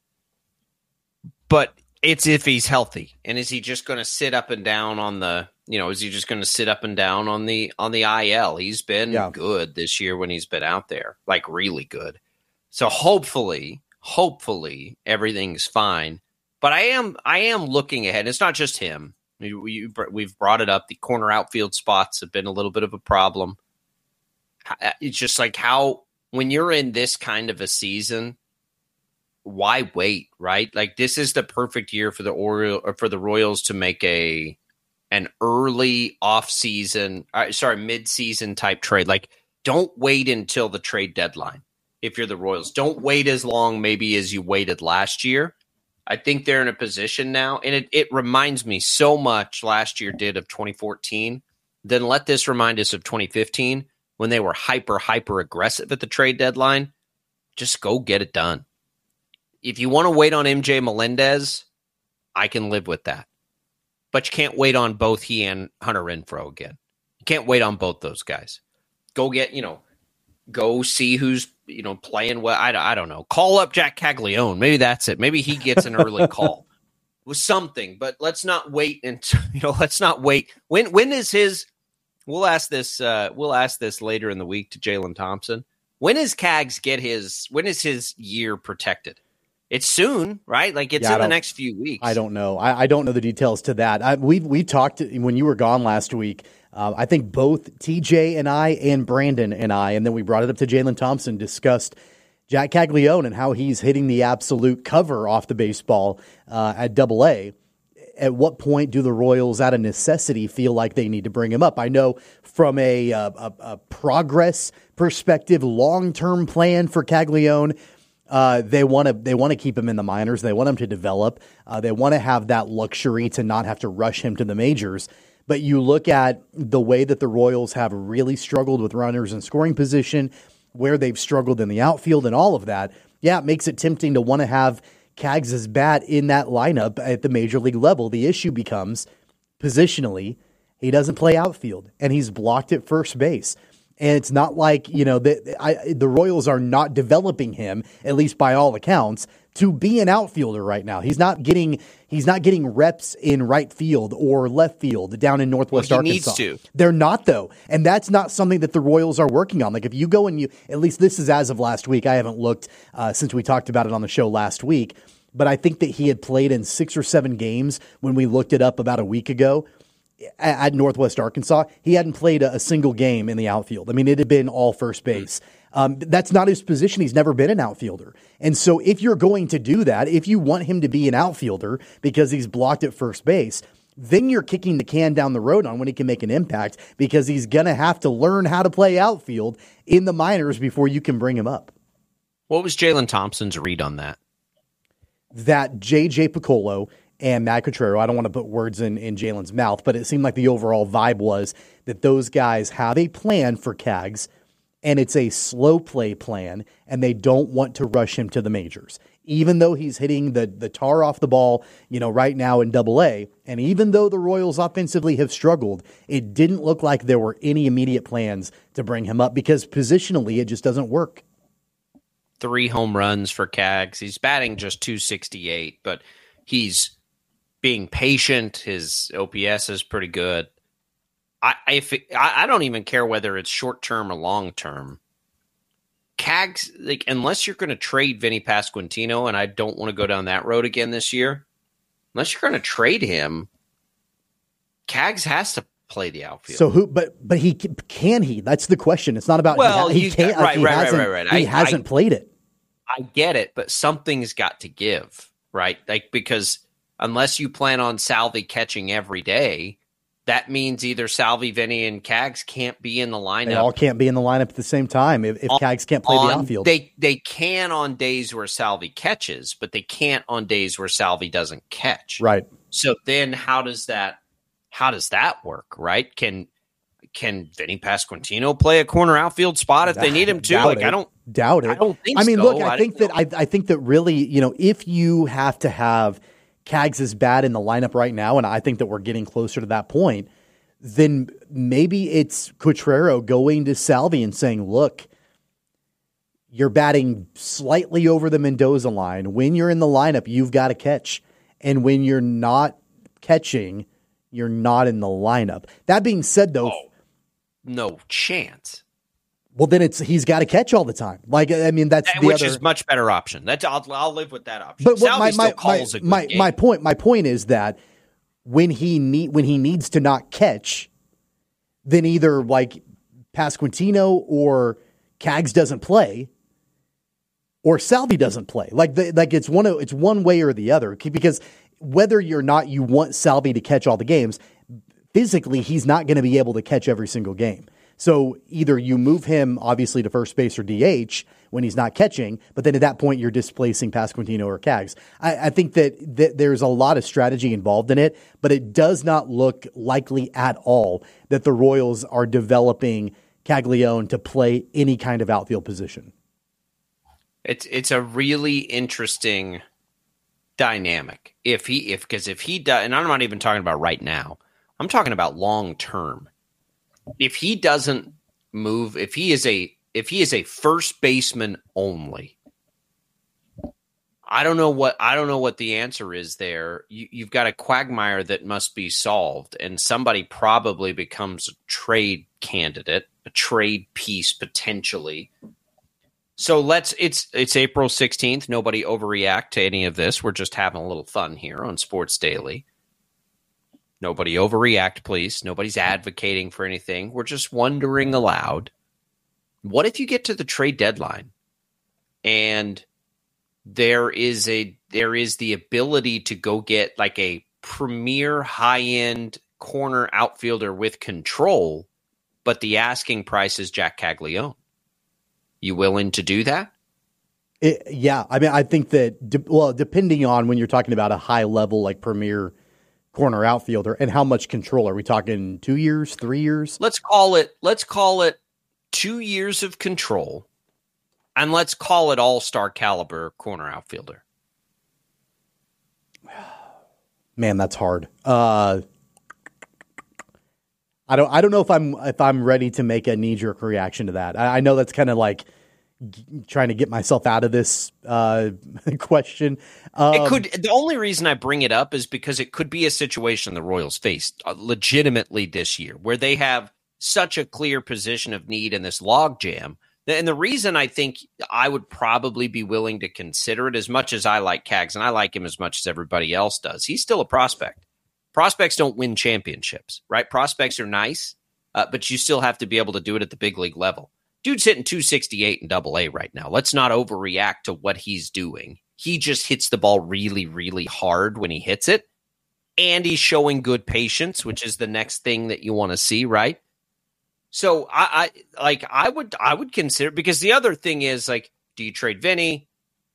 Speaker 10: but it's if he's healthy. And is he just going to sit up and down on the, is he just going to sit up and down on the IL? He's been good this year when he's been out there, like really good. So hopefully everything's fine. But I am looking ahead. It's not just him. We've brought it up. The corner outfield spots have been a little bit of a problem. It's just like when you're in this kind of a season, why wait, right? Like this is the perfect year for the Royals to make an early mid-season type trade. Like don't wait until the trade deadline. If you're the Royals, don't wait as long maybe as you waited last year. I think they're in a position now, and it reminds me so much last year did of 2014. Then let this remind us of 2015 when they were hyper aggressive at the trade deadline. Just go get it done. If you want to wait on MJ Melendez, I can live with that. But you can't wait on both he and Hunter Renfroe again. You can't wait on both those guys. Go get, go see who's playing well. I don't know. Call up Jack Caglione. Maybe that's it. Maybe he gets an early call with something. But let's not wait until. Let's not wait. When is his? We'll ask this. We'll ask this later in the week to Jalen Thompson. When is Cags get his? When is his year protected? It's soon, right? Like it's in the next few weeks.
Speaker 11: I don't know. I don't know the details to that. We talked when you were gone last week. I think both TJ and I and Brandon and I, and then we brought it up to Jalen Thompson, discussed Jack Caglione and how he's hitting the absolute cover off the baseball at AA. At what point do the Royals, out of necessity, feel like they need to bring him up? I know from a progress perspective, long-term plan for Caglione, they want to keep him in the minors. They want him to develop. They want to have that luxury to not have to rush him to the majors. But you look at the way that the Royals have really struggled with runners in scoring position, where they've struggled in the outfield and all of that. Yeah, it makes it tempting to want to have Cags' bat in that lineup at the major league level. The issue becomes positionally, he doesn't play outfield and he's blocked at first base. And it's not like, the Royals are not developing him, at least by all accounts, to be an outfielder right now. He's not getting reps in right field or left field down in Northwest Arkansas.
Speaker 10: Needs to.
Speaker 11: They're not, though. And that's not something that the Royals are working on. Like if you go and at least this is as of last week. I haven't looked since we talked about it on the show last week. But I think that he had played in 6 or 7 games when we looked it up about a week ago. At Northwest Arkansas, he hadn't played a single game in the outfield. I mean, it had been all first base. That's not his position. He's never been an outfielder. And so if you're going to do that, if you want him to be an outfielder because he's blocked at first base, then you're kicking the can down the road on when he can make an impact because he's going to have to learn how to play outfield in the minors before you can bring him up.
Speaker 10: What was Jalen Thompson's read on that?
Speaker 11: That J.J. Piccolo and Matt Cotrero, I don't want to put words in Jalen's mouth, but it seemed like the overall vibe was that those guys have a plan for Cags, and it's a slow play plan, and they don't want to rush him to the majors. Even though he's hitting the tar off the ball, right now in AA, and even though the Royals offensively have struggled, it didn't look like there were any immediate plans to bring him up because positionally it just doesn't work.
Speaker 10: 3 home runs for Cags. He's batting just .268, but he's being patient. His OPS is pretty good. I don't even care whether it's short term or long term. Cags, unless you're going to trade Vinny Pasquantino, and I don't want to go down that road again this year. Unless you're going to trade him, Cags has to play the outfield.
Speaker 11: So who? But can he? That's the question. It's not about he can't. Right. He hasn't played it.
Speaker 10: I get it, but something's got to give, right? Because unless you plan on Salvi catching every day, that means either Salvi, Vinny, and Cags can't be in the lineup.
Speaker 11: They all can't be in the lineup at the same time if Cags can't play the outfield.
Speaker 10: They can on days where Salvi catches, but they can't on days where Salvi doesn't catch.
Speaker 11: Right.
Speaker 10: So then how does that work, right? Can Vinny Pasquantino play a corner outfield spot if they need him to?
Speaker 11: I don't doubt it.
Speaker 10: I don't think
Speaker 11: so. I mean, look, I think that really, if you have to have Cags' bat in the lineup right now, and I think that we're getting closer to that point, then maybe it's Quatrero going to Salvi and saying, look, you're batting slightly over the Mendoza line. When you're in the lineup, you've got to catch. And when you're not catching, you're not in the lineup. That being said, though,
Speaker 10: no chance.
Speaker 11: Well, then he's got to catch all the time. Like, I mean, that's
Speaker 10: which is much better option. I'll live with that option.
Speaker 11: But
Speaker 10: my
Speaker 11: point is that when he needs to not catch, then either like Pasquantino or Cags doesn't play, or Salvi doesn't play. Like it's one way or the other, because whether or not you want Salvi to catch all the games, physically he's not going to be able to catch every single game. So either you move him, obviously, to first base or DH when he's not catching, but then at that point you're displacing Pasquantino or Cags. I think that there's a lot of strategy involved in it, but it does not look likely at all that the Royals are developing Caglione to play any kind of outfield position.
Speaker 10: It's a really interesting dynamic. If he does, and I'm not even talking about right now, I'm talking about long term. If he doesn't move, if he is a first baseman only, I don't know what the answer is there. You've got a quagmire that must be solved, and somebody probably becomes a trade candidate, a trade piece potentially. So it's April 16th. Nobody overreact to any of this. We're just having a little fun here on Sports Daily. Nobody overreact, please. Nobody's advocating for anything. We're just wondering aloud, what if you get to the trade deadline and there is the ability to go get like a premier high-end corner outfielder with control, but the asking price is Jack Caglione? You willing to do that?
Speaker 11: Yeah. I mean, I think that, depending on when you're talking about a high level, like premier corner outfielder, and how much control are we talking? 2 years, 3 years?
Speaker 10: Let's call it 2 years of control, and let's call it all-star caliber corner outfielder.
Speaker 11: Man, that's hard. I don't know if I'm ready to make a knee-jerk reaction to that. I know that's kind of like trying to get myself out of this question.
Speaker 10: It could. The only reason I bring it up is because it could be a situation the Royals faced legitimately this year, where they have such a clear position of need in this logjam. And the reason I think I would probably be willing to consider it, as much as I like Cags, and I like him as much as everybody else does, he's still a prospect. Prospects don't win championships, right? Prospects are nice, but you still have to be able to do it at the big league level. Dude's hitting 268 in Double-A right now. Let's not overreact to what he's doing. He just hits the ball really, really hard when he hits it, and he's showing good patience, which is the next thing that you want to see, right? So I would consider, because the other thing is, like, do you trade Vinny?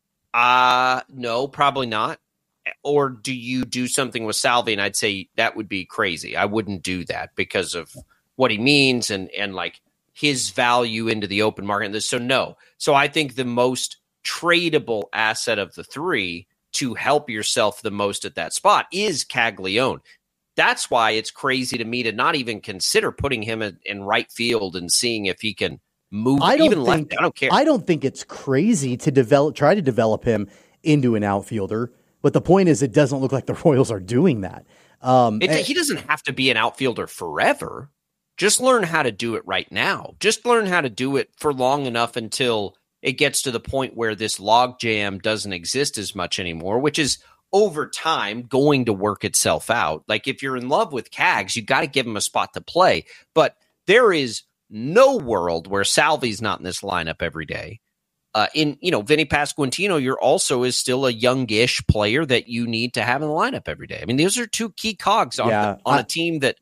Speaker 10: No, probably not. Or do you do something with Salvi? And I'd say that would be crazy. I wouldn't do that because of what he means and like his value into the open market. So no. So I think the most tradable asset of the three to help yourself the most at that spot is Caglione. That's why it's crazy to me to not even consider putting him in right field and seeing if he can move even left. I don't care.
Speaker 11: I don't think it's crazy to try to develop him into an outfielder. But the point is, it doesn't look like the Royals are doing that.
Speaker 10: He doesn't have to be an outfielder forever. Just learn how to do it right now. Just learn how to do it for long enough until it gets to the point where this logjam doesn't exist as much anymore, which is over time going to work itself out. Like, if you're in love with Cags, you got to give him a spot to play. But there is no world where Salvi's not in this lineup every day. Vinny Pasquantino, you're also is still a youngish player that you need to have in the lineup every day. I mean, those are two key cogs on a team that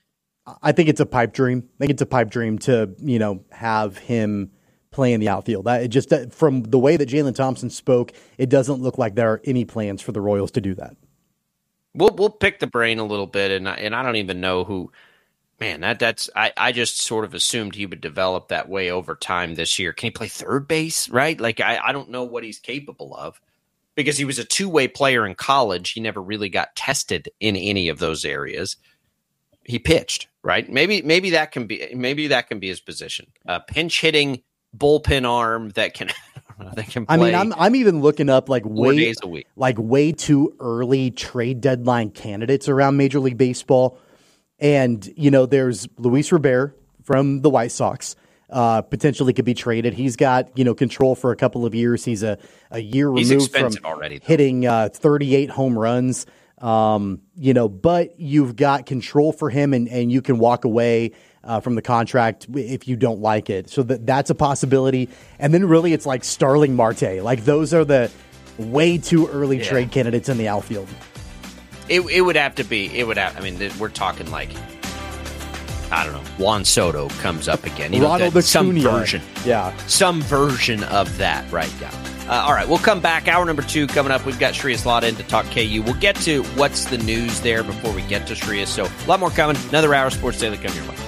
Speaker 11: I think it's a pipe dream. I think it's a pipe dream to, have him play in the outfield. It just, from the way that Jalen Thompson spoke, it doesn't look like there are any plans for the Royals to do that.
Speaker 10: We'll pick the brain a little bit, and I don't even know who. Man, I just sort of assumed he would develop that way over time this year. Can he play third base, right? Like, I don't know what he's capable of because he was a two-way player in college. He never really got tested in any of those areas. He pitched, right? Maybe that can be his position. Pinch hitting bullpen arm that can play.
Speaker 11: I mean, I'm even looking up
Speaker 10: 4 days a week.
Speaker 11: Way too early trade deadline candidates around Major League Baseball. And, there's Luis Robert from the White Sox, potentially could be traded. He's got, control for a couple of years. He's a year removed from
Speaker 10: already,
Speaker 11: hitting 38 home runs. But you've got control for him and you can walk away from the contract if you don't like it. So that's a possibility. And then really it's like Starling Marte. Like those are the way too early trade candidates in the outfield.
Speaker 10: It would have to be. I mean, we're talking like, I don't know, Juan Soto comes up again.
Speaker 11: Ronald Acuna.
Speaker 10: Some version.
Speaker 11: Yeah.
Speaker 10: Some version of that right now. All right, we'll come back. Hour number 2 coming up. We've got Shreyas Lada in to talk KU. We'll get to what's the news there before we get to Shreyas. So a lot more coming. Another hour of Sports Daily coming your way.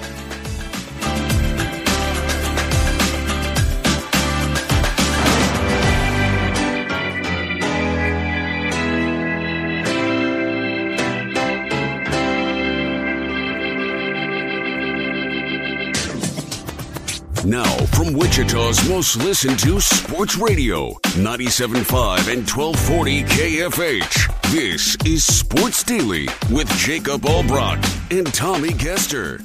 Speaker 9: Now, from Wichita's most listened to sports radio, 97.5 and 1240 KFH. This is Sports Daily with Jacob Albrock and Tommy Kester.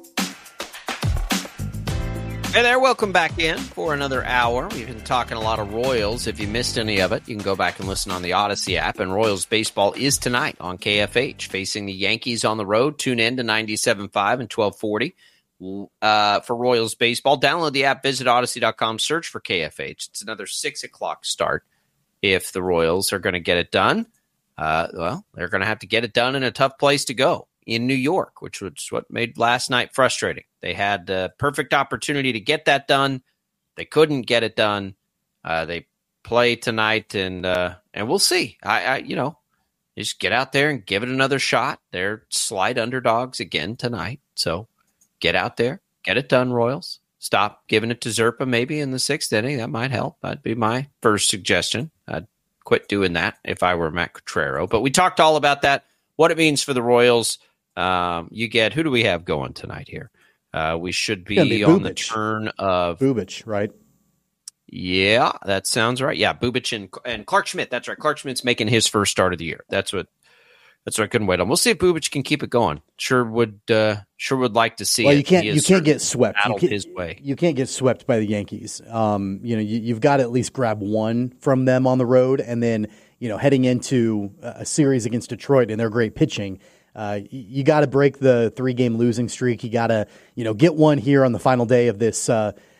Speaker 10: Hey there, welcome back in for another hour. We've been talking a lot of Royals. If you missed any of it, you can go back and listen on the Odyssey app. And Royals baseball is tonight on KFH, facing the Yankees on the road. Tune in to 97.5 and 1240. For Royals baseball, download the app, visit odyssey.com, search for KFH. It's another 6 o'clock start. If the Royals are going to get it done, they're going to have to get it done in a tough place to go in New York, which was what made last night frustrating. They had the perfect opportunity to get that done. They couldn't get it done. They play tonight, and we'll see. Just get out there and give it another shot. They're slight underdogs again tonight, so get out there, get it done, Royals. Stop giving it to Zerpa maybe in the 6th inning. That might help. That'd be my first suggestion. I'd quit doing that if I were Matt Quatraro. But we talked all about that, what it means for the Royals. Who do we have going tonight here? We should be on the turn of
Speaker 11: Bubic, right?
Speaker 10: Yeah, that sounds right. Yeah, Bubic and Clark Schmidt. That's right. Clark Schmidt's making his first start of the year. That's what I couldn't wait on. We'll see if Bubic can keep it going. Sure would like to see.
Speaker 11: Well, you can't get swept.
Speaker 10: His way.
Speaker 11: You can't get swept by the Yankees. You've got to at least grab one from them on the road, and then heading into a series against Detroit and their great pitching, you got to break the 3-game losing streak. You got to get one here on the final day of this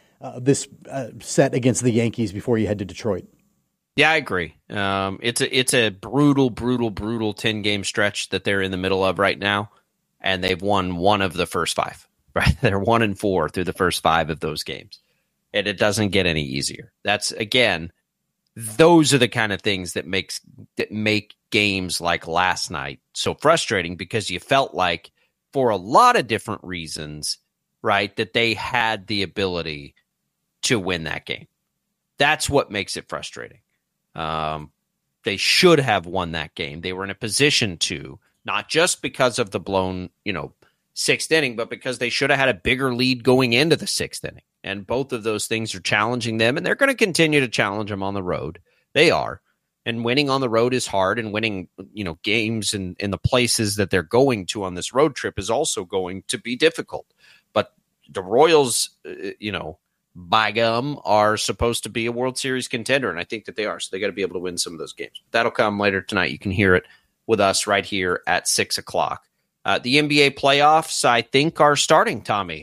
Speaker 11: set against the Yankees before you head to Detroit.
Speaker 10: Yeah, I agree. It's a brutal 10-game stretch that they're in the middle of right now, and they've won one of the first 5. Right, they're 1-4 through the first 5 of those games, and it doesn't get any easier. That's those are the kind of things that make games like last night so frustrating because you felt like, for a lot of different reasons, right, that they had the ability to win that game. That's what makes it frustrating. They should have won that game. They were in a position to, not just because of the blown, 6th inning, but because they should have had a bigger lead going into the 6th inning. And both of those things are challenging them, and they're going to continue to challenge them on the road. They are. And winning on the road is hard, and winning, games in the places that they're going to on this road trip is also going to be difficult. But the Royals, by gum, are supposed to be a World Series contender, and I think that they are. So they got to be able to win some of those games. That'll come later tonight. You can hear it with us right here at 6 o'clock. The NBA playoffs, I think, are starting, Tommy.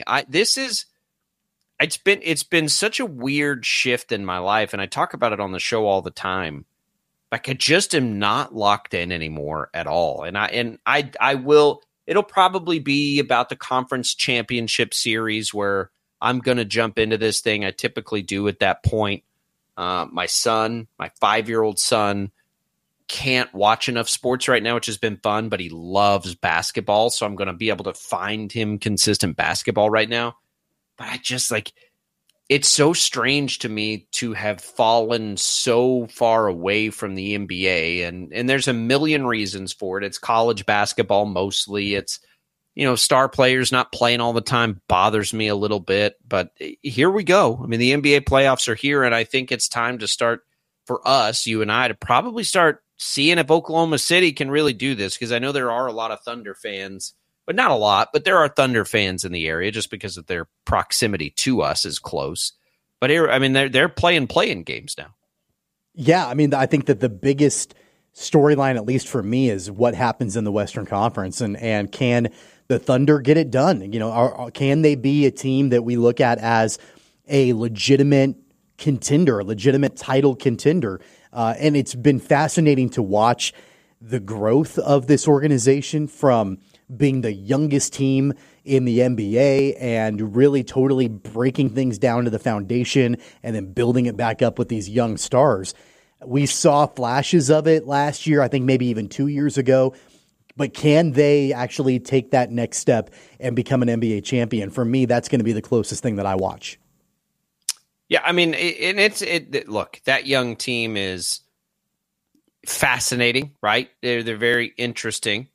Speaker 10: It's been such a weird shift in my life, and I talk about it on the show all the time. Like, I just am not locked in anymore at all. And I will, it'll probably be about the conference championship series where I'm going to jump into this thing. I typically do at that point. My 5-year-old son, can't watch enough sports right now, which has been fun, but he loves basketball. So I'm going to be able to find him consistent basketball right now. But I just it's so strange to me to have fallen so far away from the NBA. And there's a million reasons for it. It's college basketball mostly. It's, star players not playing all the time bothers me a little bit. But here we go. I mean, the NBA playoffs are here, and I think it's time to start for us, you and I, to probably start seeing if Oklahoma City can really do this, because I know there are a lot of Thunder fans, but not a lot, but there are Thunder fans in the area just because of their proximity to us is close. But here, I mean, they're playing games now.
Speaker 11: Yeah, I mean, I think that the biggest storyline, at least for me, is what happens in the Western Conference, and can the Thunder get it done? Can they be a team that we look at as a legitimate contender, a legitimate title contender? And it's been fascinating to watch the growth of this organization from being the youngest team in the NBA and really totally breaking things down to the foundation and then building it back up with these young stars. We saw flashes of it last year, I think maybe even 2 years ago. But can they actually take that next step and become an NBA champion? For me, that's going to be the closest thing that I watch.
Speaker 10: Yeah, I mean, look, that young team is fascinating, right? They're very interesting.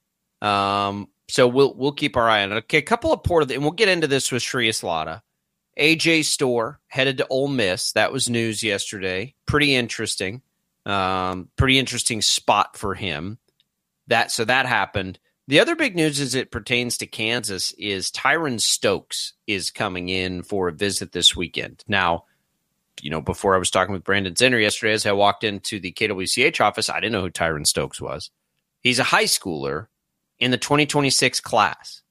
Speaker 10: So we'll keep our eye on it. Okay, a couple of Portal, and we'll get into this with Shreyas Laddha. AJ Storr headed to Ole Miss. That was news yesterday. Pretty interesting. Pretty interesting spot for him. So that happened. The other big news as it pertains to Kansas is Tyron Stokes is coming in for a visit this weekend. Now, before I was talking with Brandon Zinner yesterday, as I walked into the KWCH office, I didn't know who Tyron Stokes was. He's a high schooler in the 2026 class.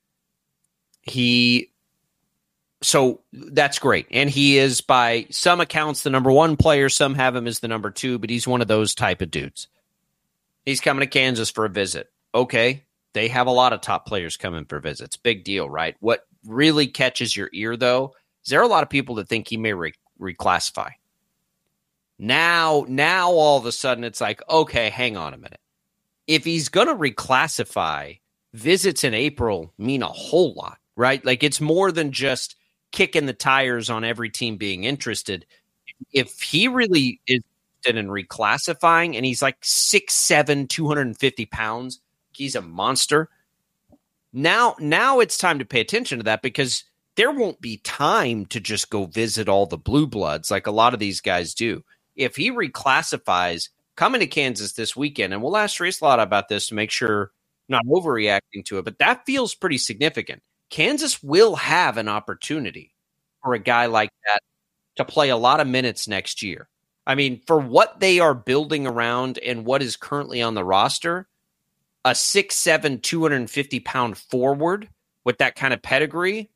Speaker 10: So that's great. And he is, by some accounts, the number one player. Some have him as the number two, but he's one of those type of dudes. He's coming to Kansas for a visit. Okay, they have a lot of top players coming for visits. Big deal, right? What really catches your ear, though, is there are a lot of people that think he may reclassify. Now all of a sudden it's like, okay, hang on a minute. If he's going to reclassify, visits in April mean a whole lot, right? Like, it's more than just kicking the tires on every team being interested. If he really is interested in reclassifying, and he's like 6'7", 250 pounds, he's a monster. Now it's time to pay attention to that, because there won't be time to just go visit all the blue bloods like a lot of these guys do. If he reclassifies, coming to Kansas this weekend, and we'll ask Shreyas Laddha about this to make sure I'm not overreacting to it, but that feels pretty significant. Kansas will have an opportunity for a guy like that to play a lot of minutes next year. I mean, for what they are building around and what is currently on the roster, a 6'7", 250-pound forward with that kind of pedigree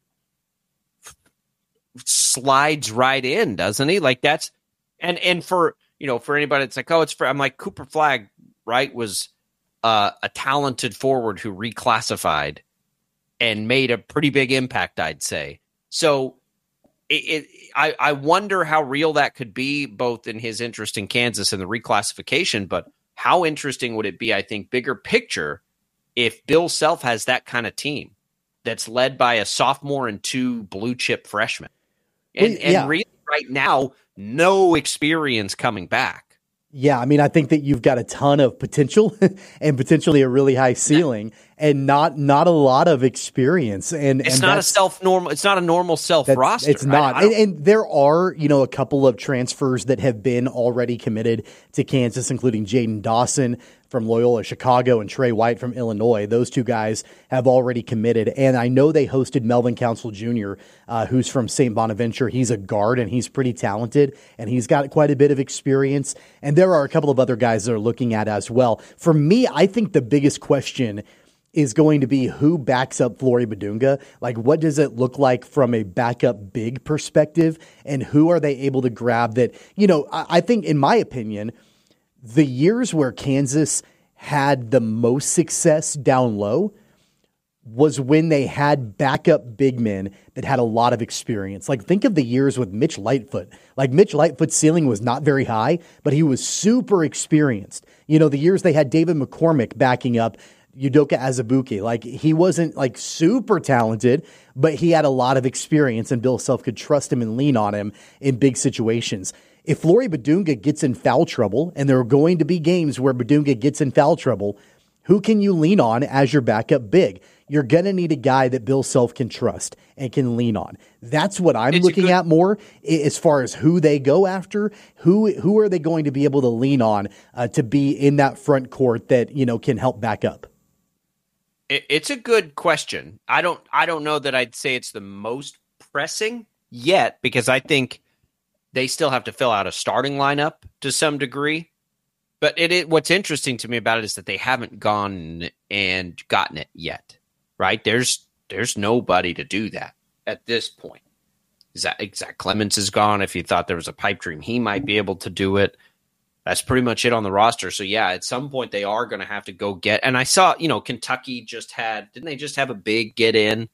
Speaker 10: slides right in, doesn't he? Like, that's and for for anybody, it's like, oh, it's for, I'm like, Cooper Flagg, right, was a talented forward who reclassified and made a pretty big impact, I'd say. So I wonder how real that could be, both in his interest in Kansas and the reclassification, but how interesting would it be, I think, bigger picture, if Bill Self has that kind of team that's led by a sophomore and two blue chip freshmen. And really right now, no experience coming back.
Speaker 11: Yeah, I mean, I think that you've got a ton of potential and potentially a really high ceiling, and not a lot of experience. And
Speaker 10: it's not It's not a normal self roster.
Speaker 11: It's not. And there are a couple of transfers that have been already committed to Kansas, including Jaden Dawson from Loyola Chicago and Trey White from Illinois. Those two guys have already committed. And I know they hosted Melvin Council Jr., who's from St. Bonaventure. He's a guard, and he's pretty talented, and he's got quite a bit of experience. And there are a couple of other guys that are looking at as well. For me, I think the biggest question is going to be who backs up Flory Badunga. Like, what does it look like from a backup big perspective, and who are they able to grab that, I think, in my opinion, the years where Kansas had the most success down low was when they had backup big men that had a lot of experience. Like, think of the years with Mitch Lightfoot. Like, Mitch Lightfoot's ceiling was not very high, but he was super experienced. You know, the years they had David McCormick backing up Udoka Azubuike. Like, he wasn't like super talented, but he had a lot of experience, and Bill Self could trust him and lean on him in big situations. If Flory Badunga gets in foul trouble, and there are going to be games where Badunga gets in foul trouble, who can you lean on as your backup big? You're going to need a guy that Bill Self can trust and can lean on. That's what I'm looking at more as far as who they go after. Who are they going to be able to lean on to be in that front court that, you know, can help back up?
Speaker 10: It's a good question. I don't know that I'd say it's the most pressing yet, because I think they still have to fill out a starting lineup to some degree. But what's interesting to me about it is that they haven't gone and gotten it yet, right? There's nobody to do that at this point. Zach Clemens is gone. If you thought there was a pipe dream, he might be able to do it. That's pretty much it on the roster. So, yeah, at some point they are going to have to go get. And I saw, you know, Kentucky didn't they just have a big get in?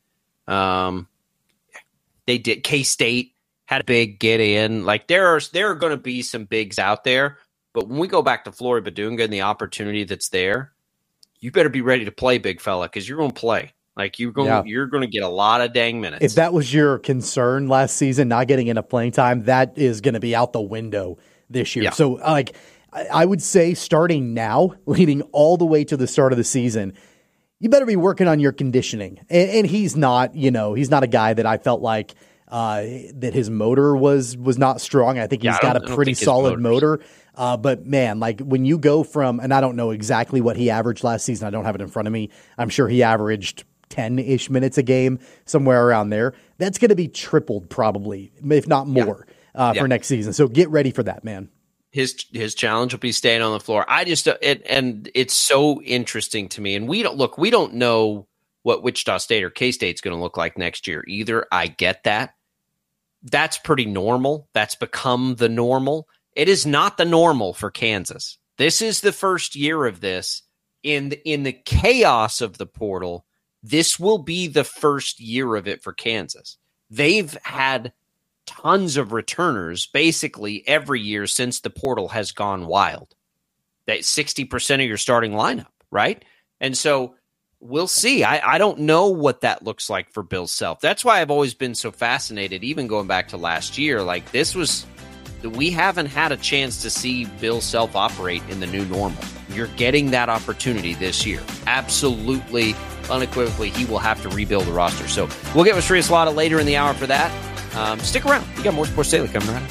Speaker 10: They did. K-State had a big get in. Like, there are going to be some bigs out there. But when we go back to Flory Badunga and the opportunity that's there, you better be ready to play, big fella, because you're going to play. Like, you're going to get a lot of dang minutes.
Speaker 11: If that was your concern last season, not getting enough playing time, that is going to be out the window this year. Yeah. So, like, I would say starting now, leading all the way to the start of the season, you better be working on your conditioning. And he's not, you know, he's not a guy that I felt like that his motor was not strong. I think he's got a pretty solid motor. But man, like, when you go from, and I don't know exactly what he averaged last season. I don't have it in front of me. I'm sure he averaged 10-ish minutes a game, somewhere around there. That's going to be tripled probably, if not more, for next season. So get ready for that, man.
Speaker 10: His challenge will be staying on the floor. And it's so interesting to me. And we don't know what Wichita State or K-State's going to look like next year either. I get that. That's pretty normal. That's become the normal. It is not the normal for Kansas. This is the first year of this. In the chaos of the portal, this will be the first year of it for Kansas. They've had tons of returners basically every year since the portal has gone wild. That 60% of your starting lineup, right? And so we'll see. I don't know what that looks like for Bill Self. That's why I've always been so fascinated, even going back to last year. Like, we haven't had a chance to see Bill Self operate in the new normal. You're getting that opportunity this year. Absolutely, unequivocally, he will have to rebuild the roster. So we'll get with Shreyas Laddha later in the hour for that. Stick around. We got more Sports Daily coming around.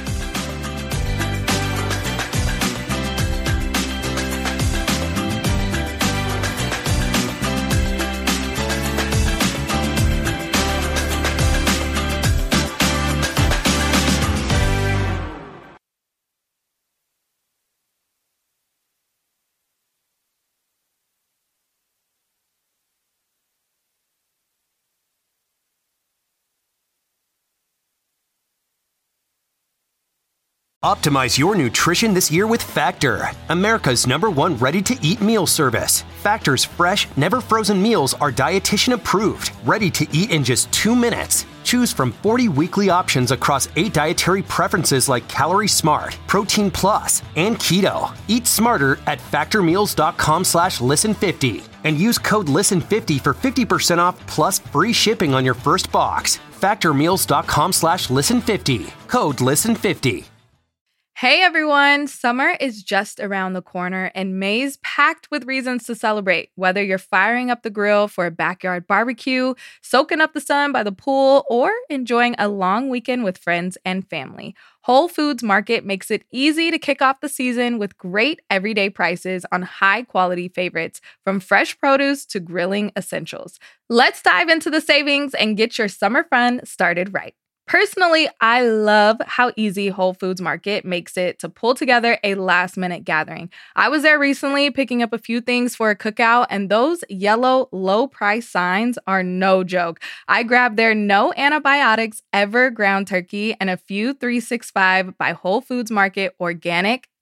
Speaker 12: Optimize your nutrition this year with Factor, America's #1 ready-to-eat meal service. Factor's fresh, never-frozen meals are dietitian approved, ready to eat in just 2 minutes. Choose from 40 weekly options across 8 dietary preferences like Calorie Smart, Protein Plus, and Keto. Eat smarter at factormeals.com/listen50 and use code LISTEN50 for 50% off plus free shipping on your first box. Factormeals.com/listen50. Code LISTEN50.
Speaker 17: Hey everyone, summer is just around the corner and May's packed with reasons to celebrate. Whether you're firing up the grill for a backyard barbecue, soaking up the sun by the pool, or enjoying a long weekend with friends and family, Whole Foods Market makes it easy to kick off the season with great everyday prices on high-quality favorites, from fresh produce to grilling essentials. Let's dive into the savings and get your summer fun started right. Personally, I love how easy Whole Foods Market makes it to pull together a last-minute gathering. I was there recently picking up a few things for a cookout, and those yellow low-price signs are no joke. I grabbed their no antibiotics ever ground turkey and a few 365 by Whole Foods Market organic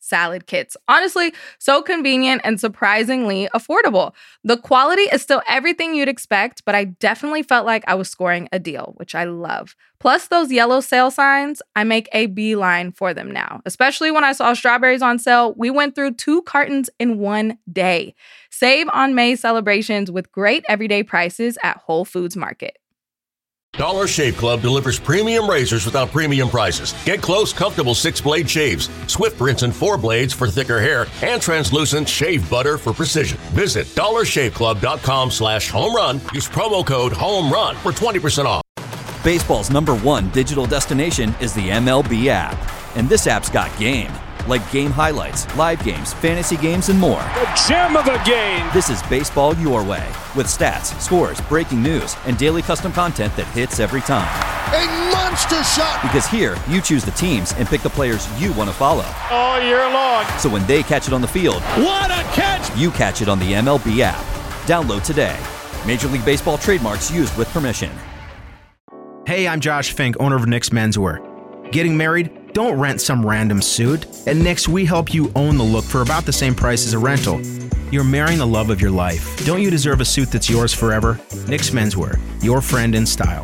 Speaker 17: salad kits. Honestly, so convenient and surprisingly affordable. The quality is still everything you'd expect, but I definitely felt like I was scoring a deal, which I love. Plus those yellow sale signs, I make a beeline for them now. Especially when I saw strawberries on sale, we went through 2 cartons in one day. Save on May celebrations with great everyday prices at Whole Foods Market.
Speaker 18: Dollar Shave Club delivers premium razors without premium prices. Get close, comfortable 6-blade shaves, swift rinse and 4 blades for thicker hair, and translucent shave butter for precision. Visit dollarshaveclub.com/homerun. Use promo code HOMERUN for 20% off.
Speaker 19: Baseball's #1 digital destination is the MLB app. And this app's got game. Like game highlights, live games, fantasy games, and more.
Speaker 20: The gem of the game!
Speaker 19: This is baseball your way. With stats, scores, breaking news, and daily custom content that hits every time.
Speaker 20: A monster shot!
Speaker 19: Because here, you choose the teams and pick the players you want to follow.
Speaker 20: All year long.
Speaker 19: So when they catch it on the field,
Speaker 20: what a catch!
Speaker 19: You catch it on the MLB app. Download today. Major League Baseball trademarks used with permission.
Speaker 21: Hey, I'm Josh Fink, owner of Nick's Menswear. Getting married? Don't rent some random suit. At Nick's, we help you own the look for about the same price as a rental. You're marrying the love of your life. Don't you deserve a suit that's yours forever? Nick's Menswear, your friend in style.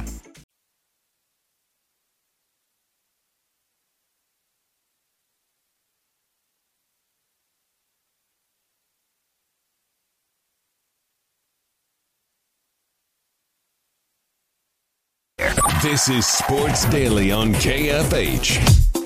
Speaker 9: This is Sports Daily on KFH.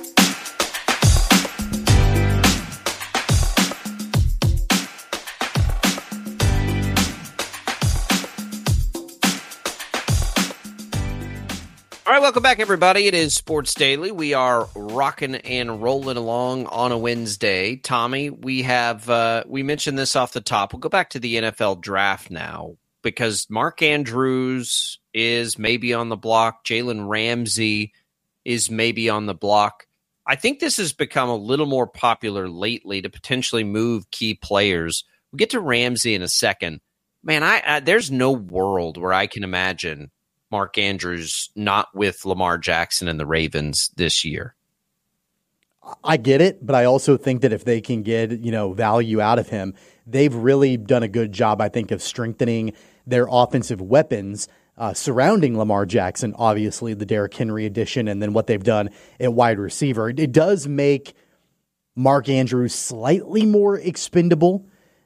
Speaker 10: All right, welcome back, everybody. It is Sports Daily. We are rocking and rolling along on a Wednesday. Tommy, we mentioned this off the top. We'll go back to the NFL draft now because Mark Andrews is maybe on the block. Jalen Ramsey is maybe on the block. I think this has become a little more popular lately to potentially move key players. We'll get to Ramsey in a second. Man, there's no world where I can imagine Mark Andrews not with Lamar Jackson and the Ravens this year.
Speaker 11: I get it, but I also think that if they can get, value out of him, they've really done a good job, I think, of strengthening their offensive weapons surrounding Lamar Jackson, obviously the Derrick Henry addition, and then what they've done at wide receiver. It does make Mark Andrews slightly more expendable.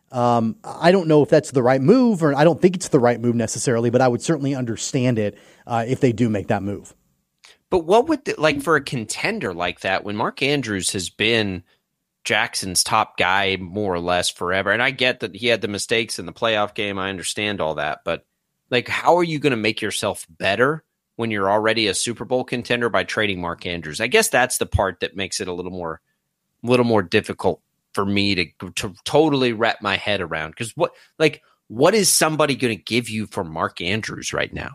Speaker 11: I don't know if that's the right move, or I don't think it's the right move necessarily, but I would certainly understand it if they do make that move.
Speaker 10: But what would, for a contender like that, when Mark Andrews has been Jackson's top guy more or less forever, and I get that he had the mistakes in the playoff game, I understand all that, but how are you going to make yourself better when you're already a Super Bowl contender by trading Mark Andrews? I guess that's the part that makes it a little more difficult for me to totally wrap my head around. Because what is somebody going to give you for Mark Andrews right now?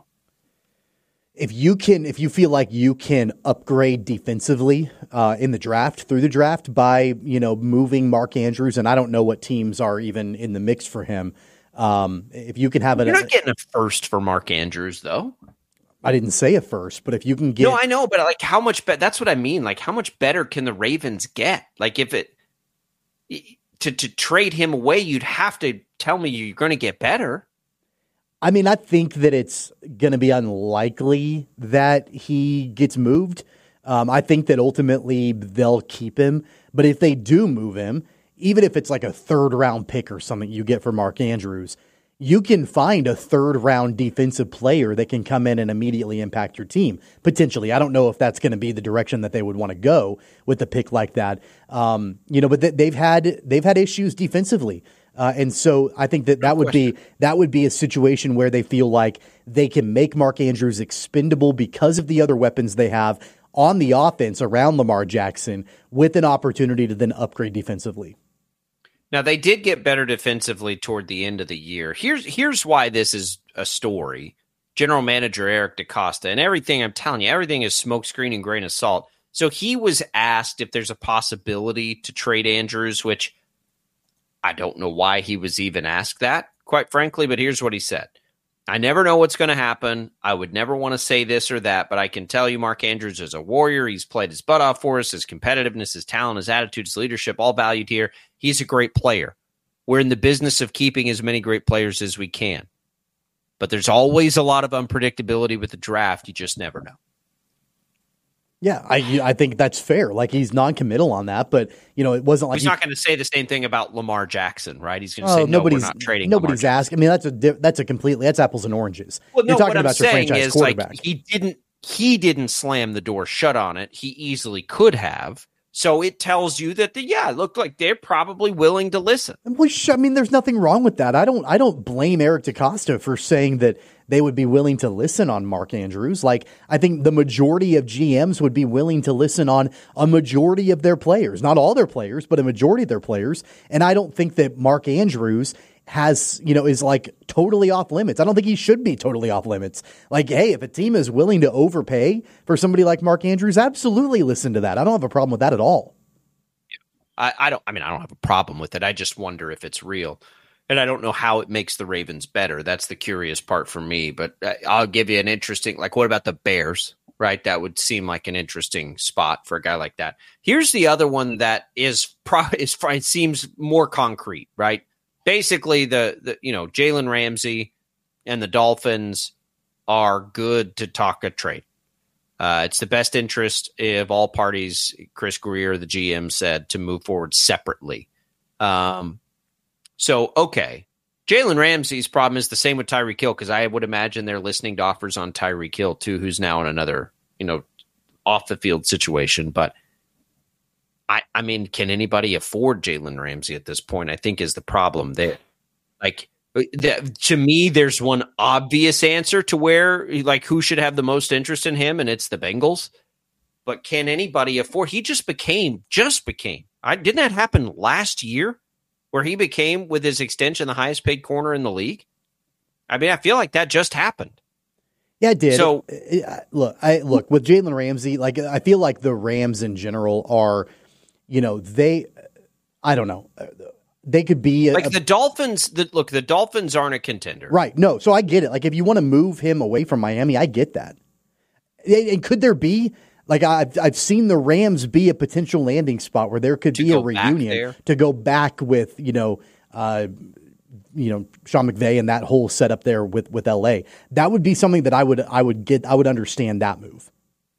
Speaker 11: If you feel like you can upgrade defensively in the draft, through the draft by, moving Mark Andrews, and I don't know what teams are even in the mix for him. If you can have
Speaker 10: You're not getting a first for Mark Andrews, though.
Speaker 11: I didn't say a first, but if you can get,
Speaker 10: no, I know, but how much better? That's what I mean. How much better can the Ravens get? To trade him away, you'd have to tell me you're going to get better.
Speaker 11: I mean, I think that it's going to be unlikely that he gets moved. I think that ultimately they'll keep him. But if they do move him, even if it's like a 3rd-round pick or something you get for Mark Andrews, you can find a 3rd-round defensive player that can come in and immediately impact your team, potentially. I don't know if that's going to be the direction that they would want to go with a pick like that. But they've had issues defensively. And so I think that would be a situation where they feel like they can make Mark Andrews expendable because of the other weapons they have on the offense around Lamar Jackson, with an opportunity to then upgrade defensively.
Speaker 10: Now, they did get better defensively toward the end of the year. Here's why this is a story. General Manager Eric DeCosta, and everything I'm telling you, everything is smokescreen and grain of salt. So he was asked if there's a possibility to trade Andrews, which I don't know why he was even asked that, quite frankly, but here's what he said. I never know what's going to happen. I would never want to say this or that, but I can tell you Mark Andrews is a warrior. He's played his butt off for us. His competitiveness, his talent, his attitude, his leadership, all valued here. He's a great player. We're in the business of keeping as many great players as we can. But there's always a lot of unpredictability with the draft. You just never know.
Speaker 11: Yeah, I think that's fair. Like, he's non-committal on that, but it wasn't like
Speaker 10: he's not going to say the same thing about Lamar Jackson, right? He's going to say no, we're not trading.
Speaker 11: Nobody's asking. I mean, that's apples and oranges.
Speaker 10: Well, no,
Speaker 11: you're talking
Speaker 10: what
Speaker 11: about
Speaker 10: I'm
Speaker 11: your
Speaker 10: saying
Speaker 11: franchise
Speaker 10: is
Speaker 11: quarterback.
Speaker 10: Like he didn't slam the door shut on it. He easily could have. So it tells you that it looked like they're probably willing to listen.
Speaker 11: I mean, there's nothing wrong with that. I don't blame Eric DeCosta for saying that they would be willing to listen on Mark Andrews. Like, I think the majority of GMs would be willing to listen on a majority of their players, not all their players, but a majority of their players. And I don't think that Mark Andrews is like totally off limits. I don't think he should be totally off limits. Like, hey, if a team is willing to overpay for somebody like Mark Andrews, absolutely listen to that. I don't have a problem with that at all.
Speaker 10: I don't have a problem with it. I just wonder if it's real. And I don't know how it makes the Ravens better. That's the curious part for me. But I'll give you an interesting, like, what about the Bears, right? That would seem like an interesting spot for a guy like that. Here's the other one that it seems more concrete, right? Basically, the Jalen Ramsey and the Dolphins are good to talk a trade. It's the best interest of all parties, Chris Grier, the GM, said, to move forward separately. So, okay, Jalen Ramsey's problem is the same with Tyreek Hill, because I would imagine they're listening to offers on Tyreek Hill, too, who's now in another, off-the-field situation. But, I mean, can anybody afford Jalen Ramsey at this point, I think, is the problem there. Like, to me, there's one obvious answer to where, like, who should have the most interest in him, and it's the Bengals. But can anybody afford? He just became. Didn't that happen last year? Where he became, with his extension, the highest paid corner in the league? I mean, I feel like that just happened.
Speaker 11: Yeah, it did.
Speaker 10: So
Speaker 11: look with Jalen Ramsey, like, I feel like the Rams in general are, I don't know, they could be
Speaker 10: the Dolphins. The Dolphins aren't a contender,
Speaker 11: right? No, so I get it. Like, if you want to move him away from Miami, I get that. And could there be? Like, I've seen the Rams be a potential landing spot where there could be a reunion to go back with, Sean McVay and that whole setup there with LA. That would be something that I would understand that move.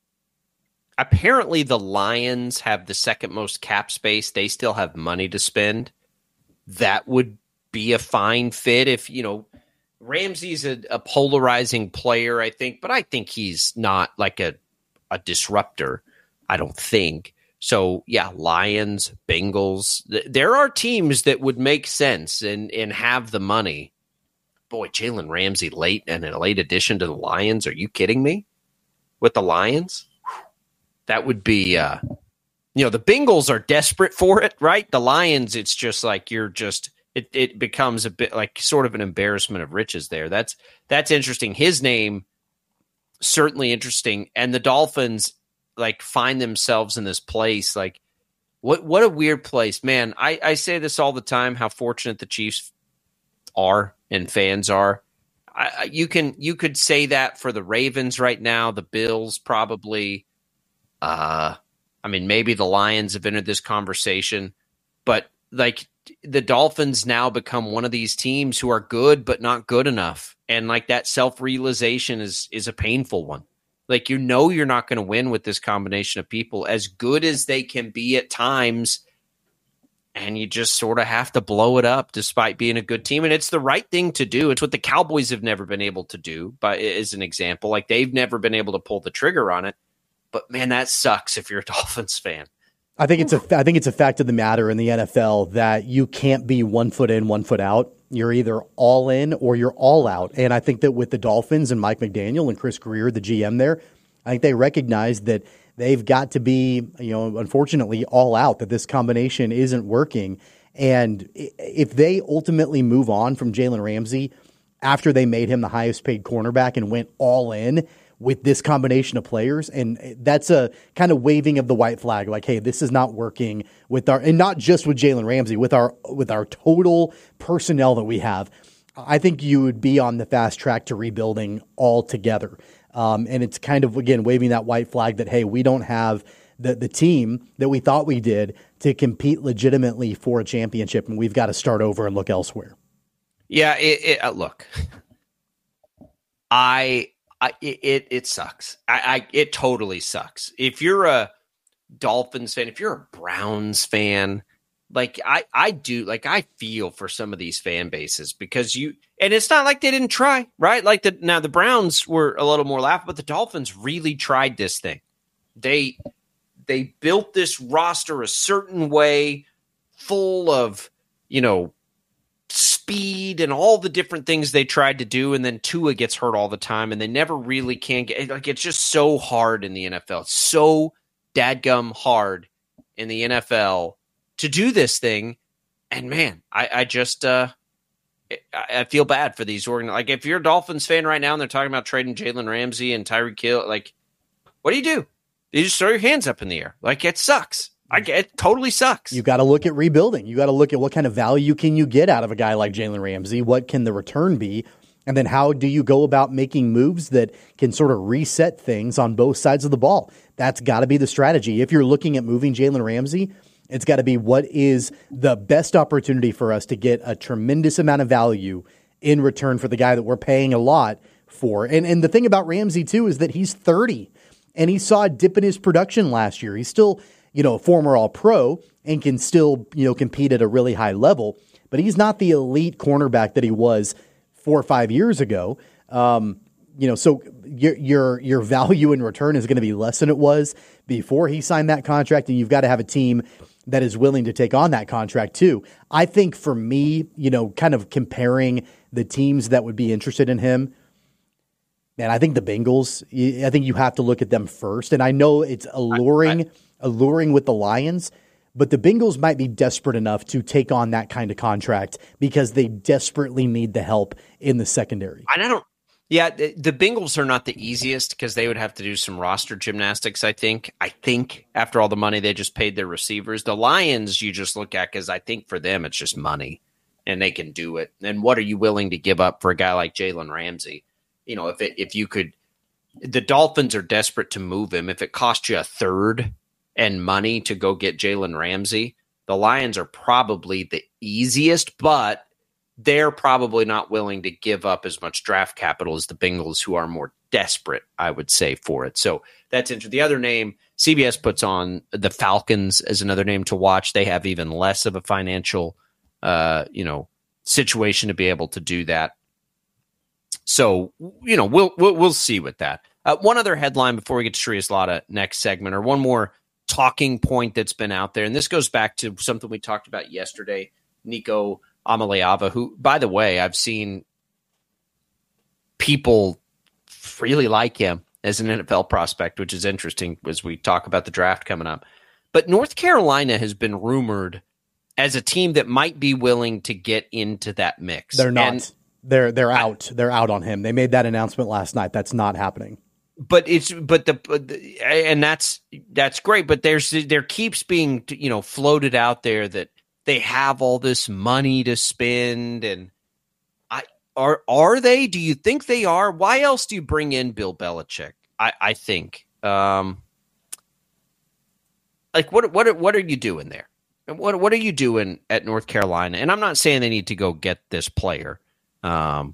Speaker 10: Apparently the Lions have the second most cap space. They still have money to spend. That would be a fine fit if, Ramsey's a polarizing player, I think, but I think he's not like a disruptor, I don't think. So, yeah, Lions, Bengals. There are teams that would make sense and have the money. Boy, Jalen Ramsey late and a late addition to the Lions. Are you kidding me? With the Lions? That would be, the Bengals are desperate for it, right? The Lions, it's just like it becomes a bit like sort of an embarrassment of riches there. That's interesting. His name, certainly interesting. And the Dolphins, like, find themselves in this place. Like, what a weird place, man. I say this all the time, how fortunate the Chiefs are and fans are. You could say that for the Ravens right now, the Bills probably. Maybe the Lions have entered this conversation, but like the Dolphins now become one of these teams who are good but not good enough. And like that self-realization is a painful one. Like, you're not going to win with this combination of people, as good as they can be at times, and you just sort of have to blow it up despite being a good team. And it's the right thing to do. It's what the Cowboys have never been able to do, as an example. Like, they've never been able to pull the trigger on it. But man, that sucks if you're a Dolphins fan.
Speaker 11: I think it's a fact of the matter in the NFL that you can't be 1 foot in, 1 foot out. You're either all in or you're all out. And I think that with the Dolphins and Mike McDaniel and Chris Grier, the GM there, I think they recognize that they've got to be, unfortunately, all out, that this combination isn't working. And if they ultimately move on from Jalen Ramsey after they made him the highest paid cornerback and went all in with this combination of players, and that's a kind of waving of the white flag, like, hey, this is not working with and not just with Jalen Ramsey, with our total personnel that we have. I think you would be on the fast track to rebuilding altogether. And it's kind of, again, waving that white flag that, hey, we don't have the team that we thought we did to compete legitimately for a championship, and we've got to start over and look elsewhere.
Speaker 10: Yeah, look, it sucks. It totally sucks. If you're a Dolphins fan, if you're a Browns fan, like I feel for some of these fan bases because and it's not like they didn't try, right? Like the Browns were a little more laughable, but the Dolphins really tried this thing. They built this roster a certain way, full of, speed and all the different things they tried to do, and then Tua gets hurt all the time, and they never really can get, like, it's just so hard in the NFL. It's so dadgum hard in the NFL to do this thing. And man, I just I feel bad for these like, if you're a Dolphins fan right now and they're talking about trading Jalen Ramsey and Tyreek Hill, like, what do? You just throw your hands up in the air. Like, it sucks. It totally sucks.
Speaker 11: You got to look at rebuilding. You got to look at what kind of value can you get out of a guy like Jalen Ramsey? What can the return be? And then how do you go about making moves that can sort of reset things on both sides of the ball? That's got to be the strategy. If you're looking at moving Jalen Ramsey, it's got to be what is the best opportunity for us to get a tremendous amount of value in return for the guy that we're paying a lot for. And the thing about Ramsey, too, is that he's 30, and he saw a dip in his production last year. He's still, a former All-Pro and can still, compete at a really high level, but he's not the elite cornerback that he was 4 or 5 years ago. So your value in return is going to be less than it was before he signed that contract, and you've got to have a team that is willing to take on that contract too. I think for me, kind of comparing the teams that would be interested in him, man, I think the Bengals, I think you have to look at them first. And I know it's alluring with the Lions, but the Bengals might be desperate enough to take on that kind of contract because they desperately need the help in the secondary.
Speaker 10: The Bengals are not the easiest because they would have to do some roster gymnastics, I think, after all the money they just paid their receivers. The Lions you just look at because I think for them it's just money and they can do it. And what are you willing to give up for a guy like Jalen Ramsey? If you could, the Dolphins are desperate to move him. If it cost you a third and money to go get Jalen Ramsey, the Lions are probably the easiest, but they're probably not willing to give up as much draft capital as the Bengals, who are more desperate, I would say, for it. So that's interesting. The other name, CBS puts on the Falcons as another name to watch. They have even less of a financial, situation to be able to do that. So, we'll see with that. One other headline before we get to Shreyas Laddha next segment, or one more talking point that's been out there, and this goes back to something we talked about yesterday, Nico Amaleava, who, by the way, I've seen people really like him as an NFL prospect, which is interesting as we talk about the draft coming up. But North Carolina has been rumored as a team that might be willing to get into that mix.
Speaker 11: They're not. They're out. They're out on him. They made that announcement last night. That's not happening.
Speaker 10: That's great. But there keeps being, floated out there that they have all this money to spend, and are they? Do you think they are? Why else do you bring in Bill Belichick? I think, what are you doing there? What are you doing at North Carolina? And I'm not saying they need to go get this player, but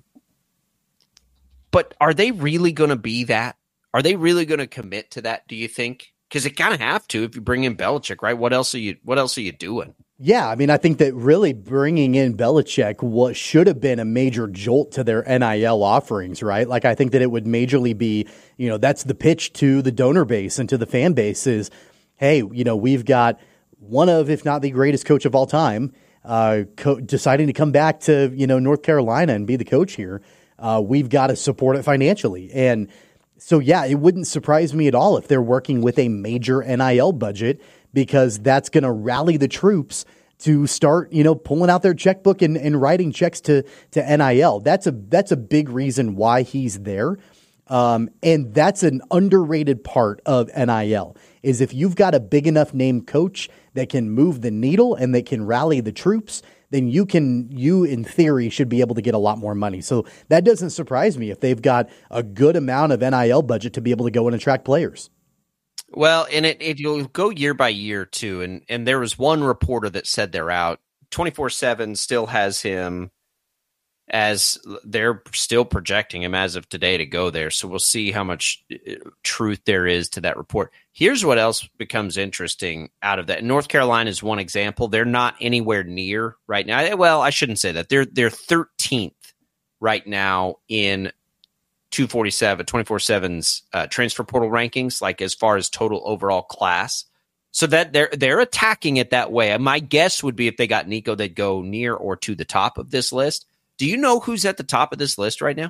Speaker 10: are they really going to be that? Are they really going to commit to that? Do you think? Because they kind of have to if you bring in Belichick, right? What else are you doing?
Speaker 11: Yeah, I mean, I think that really bringing in Belichick should have been a major jolt to their NIL offerings, right? Like, I think that it would majorly be, that's the pitch to the donor base and to the fan base is, hey, we've got one of, if not the greatest coach of all time, deciding to come back to, North Carolina and be the coach here. We've got to support it financially. And so, yeah, it wouldn't surprise me at all if they're working with a major NIL budget, because that's going to rally the troops to start, pulling out their checkbook and writing checks to NIL. That's a big reason why he's there. And that's an underrated part of NIL, is if you've got a big enough name coach that can move the needle and that can rally the troops, then you in theory should be able to get a lot more money. So that doesn't surprise me if they've got a good amount of NIL budget to be able to go and attract players.
Speaker 10: Well, and it'll go year by year too. And there was one reporter that said they're out. 24/7 still has him as they're still projecting him as of today to go there. So we'll see how much truth there is to that report. Here's what else becomes interesting out of that. North Carolina is one example. They're not anywhere near right now. Well, I shouldn't say that. They're 13th right now in 24/7's transfer portal rankings, like as far as total overall class. So that they're attacking it that way. My guess would be if they got Nico, they'd go near or to the top of this list. Do you know who's at the top of this list right now?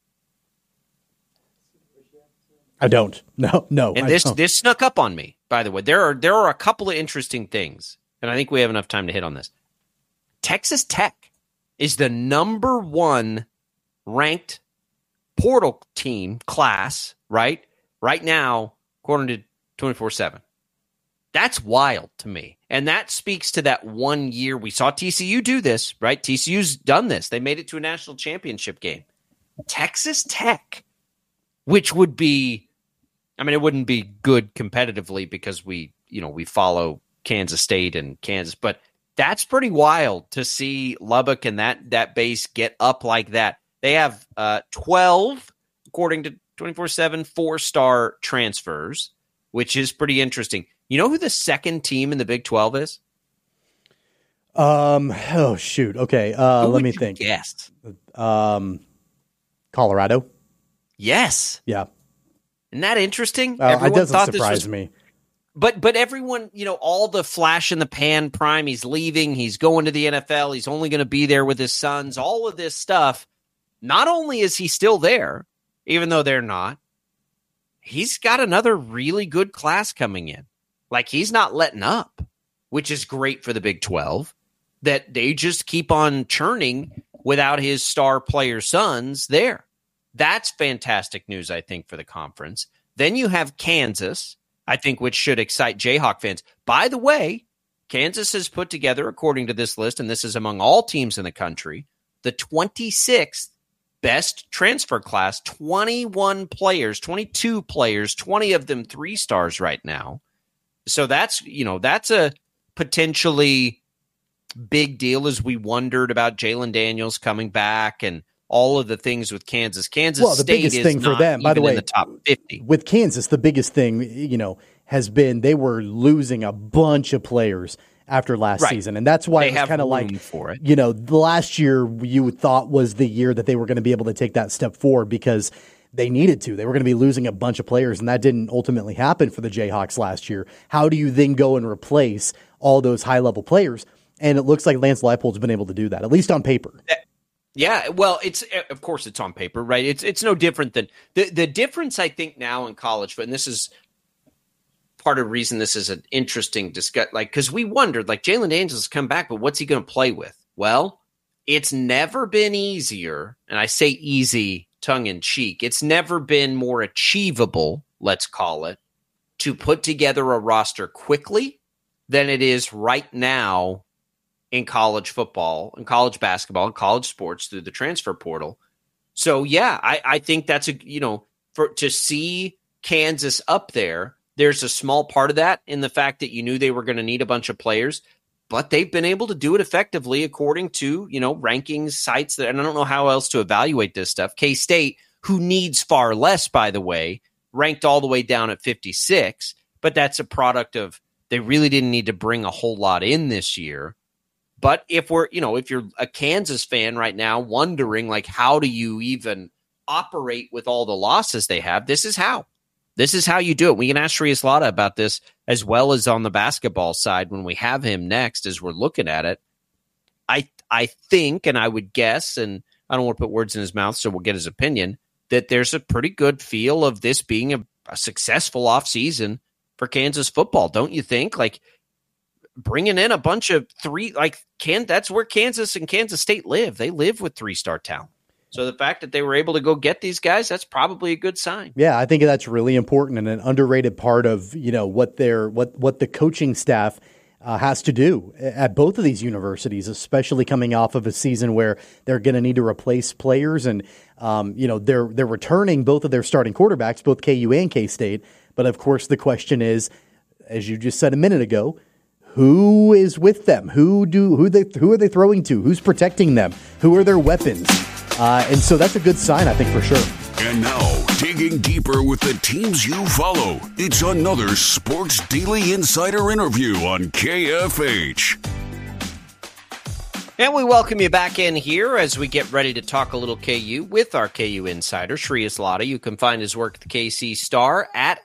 Speaker 11: I don't. No.
Speaker 10: And this snuck up on me, by the way. There are a couple of interesting things, and I think we have enough time to hit on this. Texas Tech is the number 1 ranked portal team class, right now, according to 24/7. That's wild to me. And that speaks to that 1 year. We saw TCU do this, right? TCU's done this. They made it to a national championship game. Texas Tech, which would be, it wouldn't be good competitively because we follow Kansas State and Kansas, but that's pretty wild to see Lubbock and that base get up like that. They have 12, according to 24/7, 4-star transfers, which is pretty interesting. You know who the second team in the Big 12 is?
Speaker 11: Oh, shoot. Okay. Let me think.
Speaker 10: Yes.
Speaker 11: Colorado.
Speaker 10: Yes.
Speaker 11: Yeah.
Speaker 10: Isn't that interesting?
Speaker 11: It doesn't surprise me.
Speaker 10: But everyone, all the flash in the pan prime, he's leaving, he's going to the NFL, he's only going to be there with his sons, all of this stuff. Not only is he still there, even though they're not, he's got another really good class coming in. Like, he's not letting up, which is great for the Big 12, that they just keep on churning without his star player sons there. That's fantastic news, I think, for the conference. Then you have Kansas, I think, which should excite Jayhawk fans. By the way, Kansas has put together, according to this list, and this is among all teams in the country, the 26th best transfer class, 21 players, 22 players, 20 of them 3-stars right now. So that's a potentially big deal as we wondered about Jalen Daniels coming back and all of the things with Kansas. Kansas State
Speaker 11: biggest
Speaker 10: is
Speaker 11: thing for them, by the way,
Speaker 10: in the top 50.
Speaker 11: With Kansas, the biggest thing, has been they were losing a bunch of players after last season. And that's why it was kind of like, the last year you thought was the year that they were going to be able to take that step forward because they needed to. They were going to be losing a bunch of players, and that didn't ultimately happen for the Jayhawks last year. How do you then go and replace all those high-level players? And it looks like Lance Leipold's been able to do that, at least on paper.
Speaker 10: Yeah, well, of course it's on paper, right? It's no different than the difference, I think, now in college, and this is part of the reason this is an interesting discussion, because we wondered, Jalen Daniels has come back, but what's he going to play with? Well, it's never been easier, and I say easy tongue-in-cheek, it's never been more achievable, let's call it, to put together a roster quickly than it is right now in college football, in college basketball, in college sports through the transfer portal. So, yeah, I think that's to see Kansas up there, there's a small part of that in the fact that you knew they were going to need a bunch of players, but they've been able to do it effectively according to, rankings sites and I don't know how else to evaluate this stuff. K-State, who needs far less, by the way, ranked all the way down at 56, but that's a product of they really didn't need to bring a whole lot in this year. But if you're a Kansas fan right now wondering, how do you even operate with all the losses they have, this is how you do it. We can ask Sharius Latta about this as well as on the basketball side when we have him next as we're looking at it. I think, and I would guess, and I don't want to put words in his mouth, so we'll get his opinion, that there's a pretty good feel of this being a successful offseason for Kansas football, don't you think? Bringing in a bunch of that's where Kansas and Kansas State live. They live with 3-star talent. So the fact that they were able to go get these guys, that's probably a good sign.
Speaker 11: Yeah, I think that's really important and an underrated part of, what the coaching staff has to do at both of these universities, especially coming off of a season where they're going to need to replace players. And, they're returning both of their starting quarterbacks, both KU and K-State. But, of course, the question is, as you just said a minute ago, who is with them? Who are they throwing to? Who's protecting them? Who are their weapons? And so that's a good sign, I think, for sure.
Speaker 9: And now, digging deeper with the teams you follow, it's another Sports Daily Insider interview on KFH.
Speaker 10: And we welcome you back in here as we get ready to talk a little KU with our KU insider, Shreyas Laddha. You can find his work at the KC Star at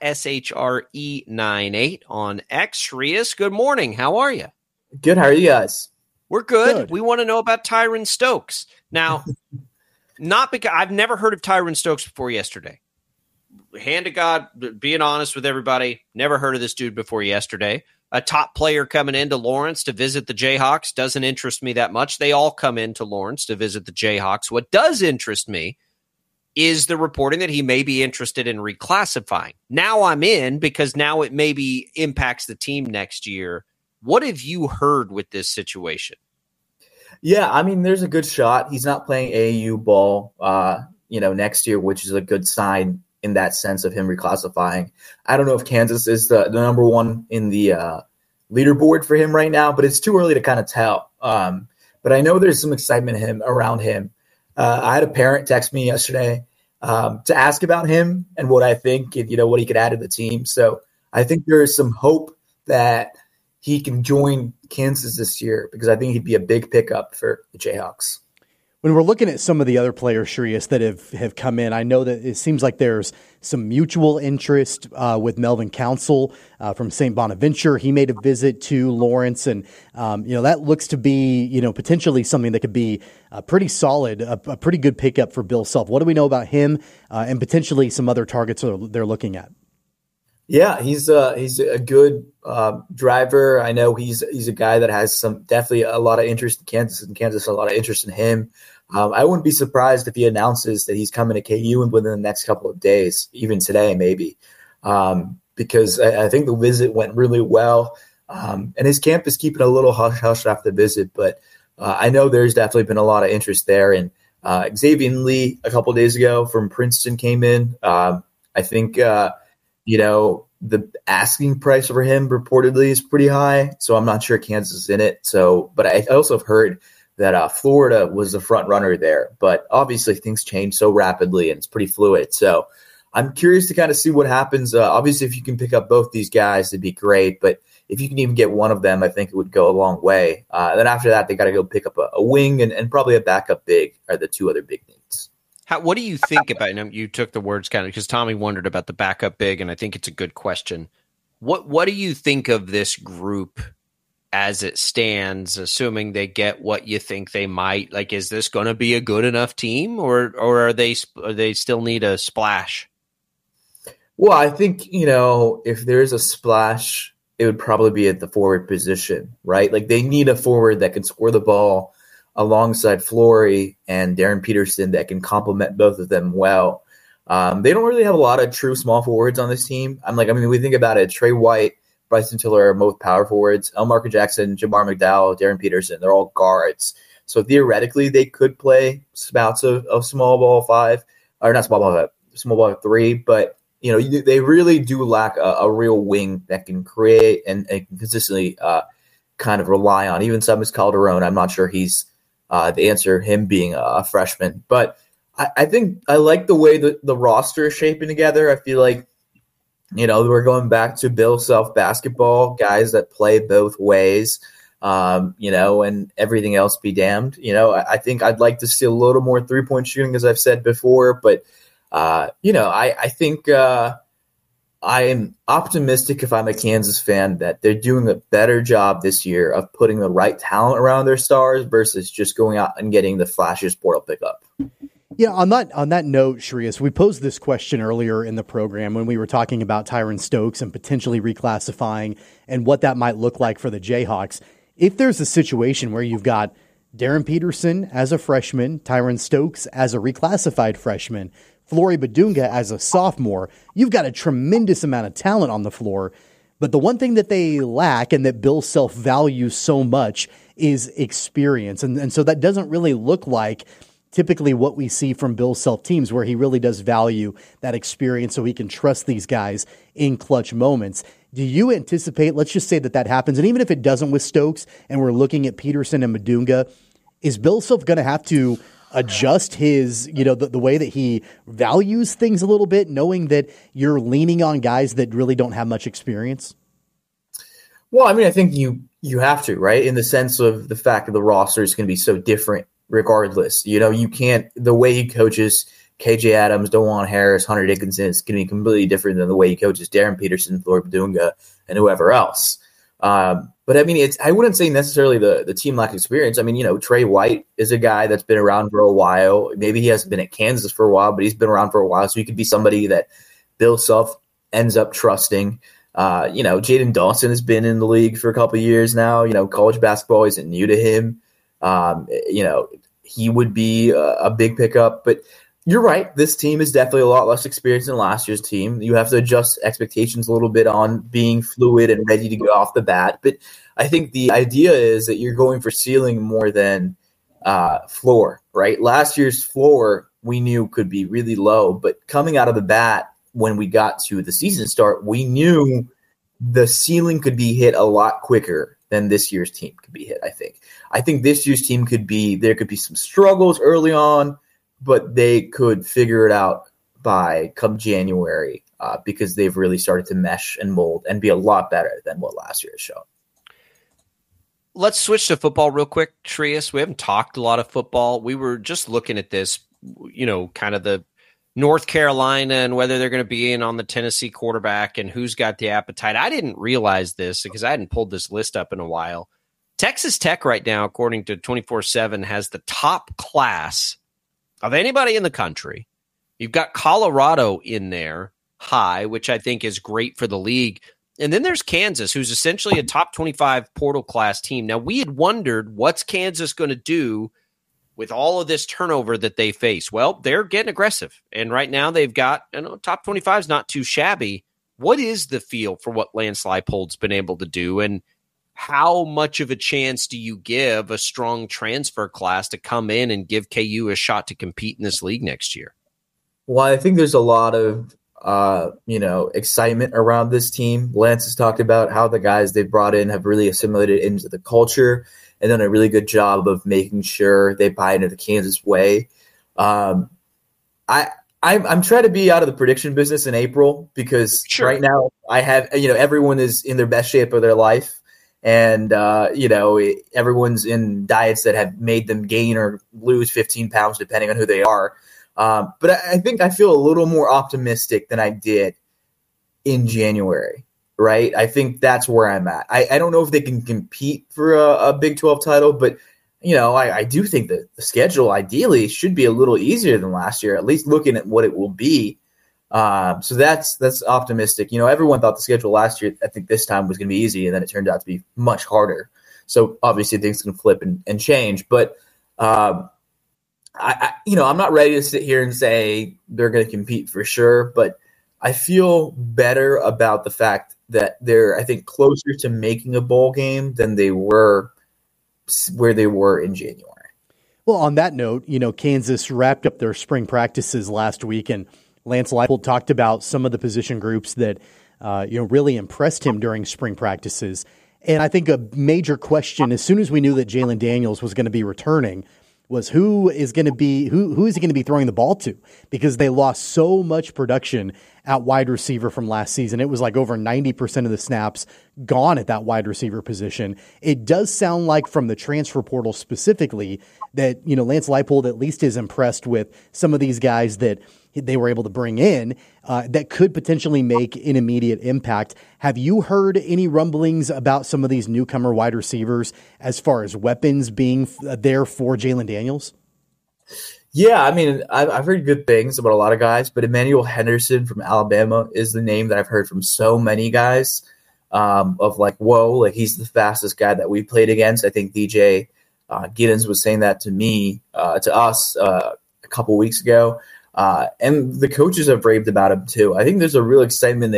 Speaker 10: SHRE98 on X. Shreyas, good morning. How are you?
Speaker 1: Good. How are you guys?
Speaker 10: We're good. We want to know about Tyron Stokes. Now, not because I've never heard of Tyron Stokes before yesterday. Hand to God, being honest with everybody, never heard of this dude before yesterday. A top player coming into Lawrence to visit the Jayhawks doesn't interest me that much. They all come into Lawrence to visit the Jayhawks. What does interest me is the reporting that he may be interested in reclassifying. Now I'm in because now it maybe impacts the team next year. What have you heard with this situation?
Speaker 1: Yeah, I mean, there's a good shot. He's not playing AAU ball, next year, which is a good sign in that sense of him reclassifying. I don't know if Kansas is the number one in the leaderboard for him right now, but it's too early to kind of tell. But I know there's some excitement around him. I had a parent text me yesterday to ask about him and what I think, what he could add to the team. So I think there is some hope that he can join Kansas this year because I think he'd be a big pickup for the Jayhawks.
Speaker 11: When we're looking at some of the other players, Shreyas, that have come in, I know that it seems like there's some mutual interest with Melvin Council from St. Bonaventure. He made a visit to Lawrence, and that looks to be potentially something that could be pretty solid, a pretty good pickup for Bill Self. What do we know about him and potentially some other targets they're looking at?
Speaker 1: Yeah, he's a good driver. I know he's a guy that has definitely a lot of interest in Kansas, and Kansas a lot of interest in him. I wouldn't be surprised if he announces that he's coming to KU within the next couple of days, even today maybe, because I think the visit went really well. And his camp is keeping a little hush-hush after the visit, but I know there's definitely been a lot of interest there. And Xavier Lee a couple of days ago from Princeton came in. I think the asking price for him reportedly is pretty high, so I'm not sure Kansas is in it. So, but I also have heard that Florida was the front runner there, but obviously things change so rapidly and it's pretty fluid. So I'm curious to kind of see what happens. Obviously, if you can pick up both these guys, it'd be great. But if you can even get one of them, I think it would go a long way. Then after that, they got to go pick up a wing and probably a backup big are the two other big needs.
Speaker 10: What do you think about, you took the words kind of, because Tommy wondered about the backup big, and I think it's a good question. What do you think of this group as it stands, assuming they get what you think they might? Like, is this going to be a good enough team, or are they still need a splash?
Speaker 1: Well, I think, if there's a splash, it would probably be at the forward position, right? Like, they need a forward that can score the ball alongside Flory and Darren Peterson that can complement both of them well. They don't really have a lot of true small forwards on this team. We think about it, Trey White, Bryson Tiller are both power forwards. Elmarcus Jackson, Jamar McDowell, Darren Peterson, they're all guards. So theoretically, they could play spouts of small ball five, or not small ball, small ball three. But they really do lack a real wing that can create and consistently kind of rely on. Even Summers Calderon, I'm not sure he's the answer. Him being a freshman, but I think I like the way that the roster is shaping together. I feel like, we're going back to Bill Self basketball, guys that play both ways, and everything else be damned. I think I'd like to see a little more 3-point shooting, as I've said before, but, I think I am optimistic if I'm a Kansas fan that they're doing a better job this year of putting the right talent around their stars versus just going out and getting the flashiest portal pickup.
Speaker 11: Yeah, on that note, Shreyas, we posed this question earlier in the program when we were talking about Tyron Stokes and potentially reclassifying and what that might look like for the Jayhawks. If there's a situation where you've got Darren Peterson as a freshman, Tyron Stokes as a reclassified freshman, Flory Badunga as a sophomore, you've got a tremendous amount of talent on the floor. But the one thing that they lack and that Bill Self values so much is experience. And so that doesn't really look like typically what we see from Bill Self teams, where he really does value that experience so he can trust these guys in clutch moments. Do you anticipate, let's just say that happens, and even if it doesn't with Stokes and we're looking at Peterson and Madunga, is Bill Self going to have to adjust his, the way that he values things a little bit, knowing that you're leaning on guys that really don't have much experience?
Speaker 1: Well, I mean, I think you have to, right? In the sense of the fact that the roster is going to be so different regardless. You can't, the way he coaches KJ Adams, DeJuan Harris, Hunter Dickinson is going to be completely different than the way he coaches Darren Peterson, Floyd Badunga, and whoever else. But I mean, I wouldn't say necessarily the team lack experience. I mean, Trey White is a guy that's been around for a while. Maybe he hasn't been at Kansas for a while, but he's been around for a while. So he could be somebody that Bill Self ends up trusting. Jaden Dawson has been in the league for a couple of years now. College basketball isn't new to him. He would be a big pickup, but you're right. This team is definitely a lot less experienced than last year's team. You have to adjust expectations a little bit on being fluid and ready to go off the bat. But I think the idea is that you're going for ceiling more than floor, right? Last year's floor we knew could be really low, but coming out of the bat when we got to the season start, we knew the ceiling could be hit a lot quicker than this year's team could be hit, I think this year's team there could be some struggles early on, but they could figure it out by come January because they've really started to mesh and mold and be a lot better than what last year has shown.
Speaker 10: Let's switch to football real quick, Trias. We haven't talked a lot of football. We were just looking at this, kind of the North Carolina and whether they're going to be in on the Tennessee quarterback and who's got the appetite. I didn't realize this because I hadn't pulled this list up in a while. Texas Tech right now, according to 24/7, has the top class of anybody in the country. You've got Colorado in there high, which I think is great for the league. And then there's Kansas, who's essentially a top 25 portal class team. Now, we had wondered what's Kansas going to do with all of this turnover that they face. Well, they're getting aggressive. And right now they've got, top 25 is not too shabby. What is the feel for what Lance Leipold's been able to do? And how much of a chance do you give a strong transfer class to come in and give KU a shot to compete in this league next year?
Speaker 1: Well, I think there's a lot of, excitement around this team. Lance has talked about how the guys they've brought in have really assimilated into the culture and done a really good job of making sure they buy into the Kansas way. I'm trying to be out of the prediction business in April because right now I have, everyone is in their best shape of their life. And, everyone's in diets that have made them gain or lose 15 pounds, depending on who they are. But I think I feel a little more optimistic than I did in January, right? I think that's where I'm at. I don't know if they can compete for a Big 12 title, but, I do think that the schedule ideally should be a little easier than last year, at least looking at what it will be. So that's optimistic. Everyone thought the schedule last year, I think this time was going to be easy, and then it turned out to be much harder. So obviously things can flip and change, but I'm not ready to sit here and say they're going to compete for sure, but I feel better about the fact that they're, I think, closer to making a bowl game than they were where they were in January.
Speaker 11: Well, on that note, Kansas wrapped up their spring practices last week, and Lance Leipold talked about some of the position groups that really impressed him during spring practices. And I think a major question, as soon as we knew that Jalen Daniels was going to be returning, was who is he going to be throwing the ball to? Because they lost so much production at wide receiver from last season. It was like over 90% of the snaps gone at that wide receiver position. It does sound like from the transfer portal specifically that, Lance Leipold at least is impressed with some of these guys that they were able to bring in that could potentially make an immediate impact. Have you heard any rumblings about some of these newcomer wide receivers as far as weapons being there for Jalen Daniels?
Speaker 1: Yeah, I mean, I've heard good things about a lot of guys, but Emmanuel Henderson from Alabama is the name that I've heard from so many guys of like, whoa, like he's the fastest guy that we played against. I think DJ Giddens was saying that to us a couple weeks ago. And the coaches have raved about him too. I think there's a real excitement that,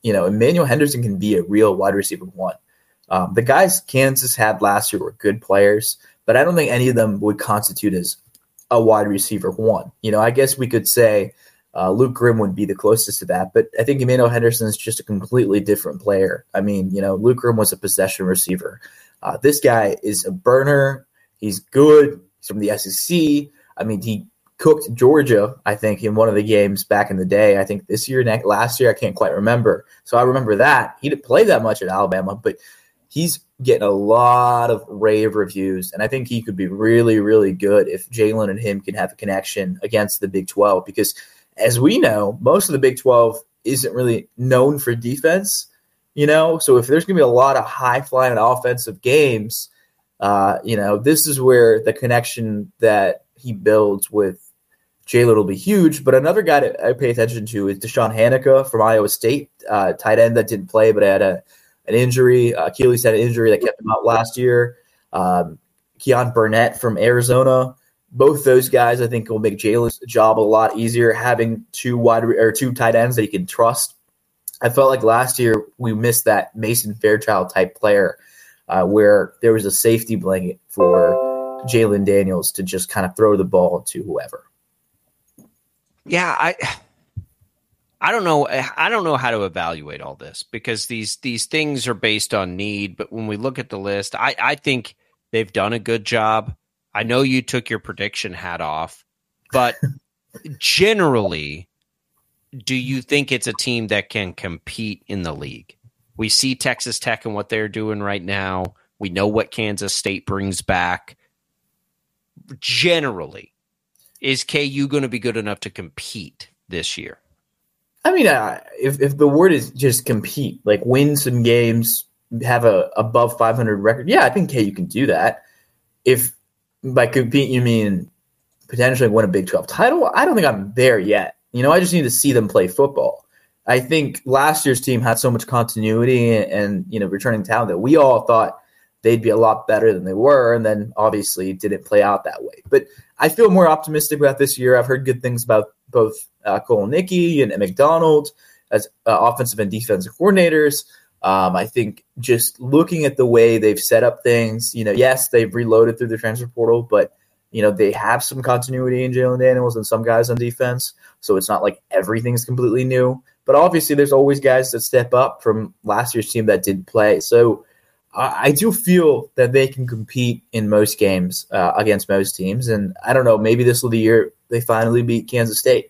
Speaker 1: Emmanuel Henderson can be a real wide receiver one. The guys Kansas had last year were good players, but I don't think any of them would constitute as a wide receiver one. I guess we could say Luke Grimm would be the closest to that, but I think Emmanuel Henderson is just a completely different player. I mean, Luke Grimm was a possession receiver. This guy is a burner. He's good. He's from the SEC. I mean, he cooked Georgia, I think, in one of the games back in the day. I think this year, last year, I can't quite remember. So I remember that. He didn't play that much at Alabama, but he's getting a lot of rave reviews, and I think he could be really, really good if Jalen and him can have a connection against the Big 12, because as we know, most of the Big 12 isn't really known for defense, so if there's going to be a lot of high-flying offensive games, this is where the connection that he builds with Jalen will be huge. But another guy that I pay attention to is Deshaun Hanukkah from Iowa State, tight end that didn't play but had an injury. Achilles had an injury that kept him out last year. Keon Burnett from Arizona. Both those guys, I think, will make Jalen's job a lot easier, having two tight ends that he can trust. I felt like last year we missed that Mason Fairchild type player where there was a safety blanket for Jalen Daniels to just kind of throw the ball to whoever.
Speaker 10: Yeah, I don't know. I don't know how to evaluate all this because these things are based on need. But when we look at the list, I think they've done a good job. I know you took your prediction hat off, but generally, do you think it's a team that can compete in the league? We see Texas Tech and what they're doing right now. We know what Kansas State brings back. Generally, is KU going to be good enough to compete this year?
Speaker 1: I mean, if the word is just compete, like win some games, have a above 500 record, yeah, I think KU can do that. If by compete you mean potentially win a Big 12 title, I don't think I'm there yet. I just need to see them play football. I think last year's team had so much continuity and returning talent that we all thought they'd be a lot better than they were, and then obviously it didn't play out that way. But I feel more optimistic about this year. I've heard good things about both Kolnicki and McDonald as offensive and defensive coordinators. I think just looking at the way they've set up things, yes, they've reloaded through the transfer portal, but they have some continuity in Jalen Daniels and some guys on defense. So it's not like everything's completely new. But obviously there's always guys that step up from last year's team that didn't play. So I do feel that they can compete in most games against most teams. And I don't know, maybe this will be the year they finally beat Kansas State.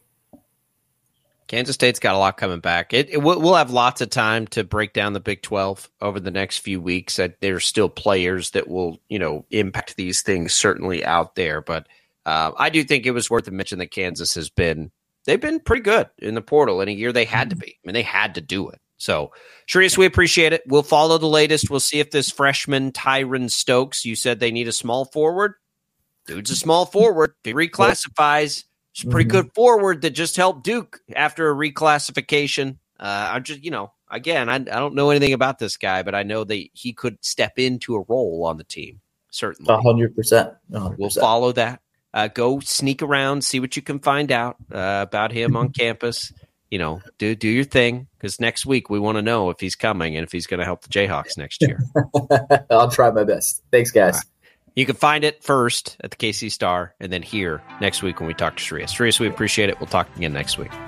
Speaker 10: Kansas State's got a lot coming back. We'll have lots of time to break down the Big 12 over the next few weeks. There's still players that will, impact these things certainly out there. But I do think it was worth a mention that Kansas they've been pretty good in the portal in a year they had to be. I mean, they had to do it. So, Sharius, we appreciate it. We'll follow the latest. We'll see if this freshman Tyron Stokes, you said they need a small forward. Dude's a small forward. He reclassifies. It's a pretty good forward that just helped Duke after a reclassification. I'm just, again, I don't know anything about this guy, but I know that he could step into a role on the team. Certainly.
Speaker 1: 100%.
Speaker 10: We'll follow that. Go sneak around, see what you can find out about him on campus. Do your thing, because next week we want to know if he's coming and if he's going to help the Jayhawks next year.
Speaker 1: I'll try my best. Thanks, guys.
Speaker 10: Right. You can find it first at the KC Star and then here next week when we talk to Sharius. Sharius, we appreciate it. We'll talk again next week.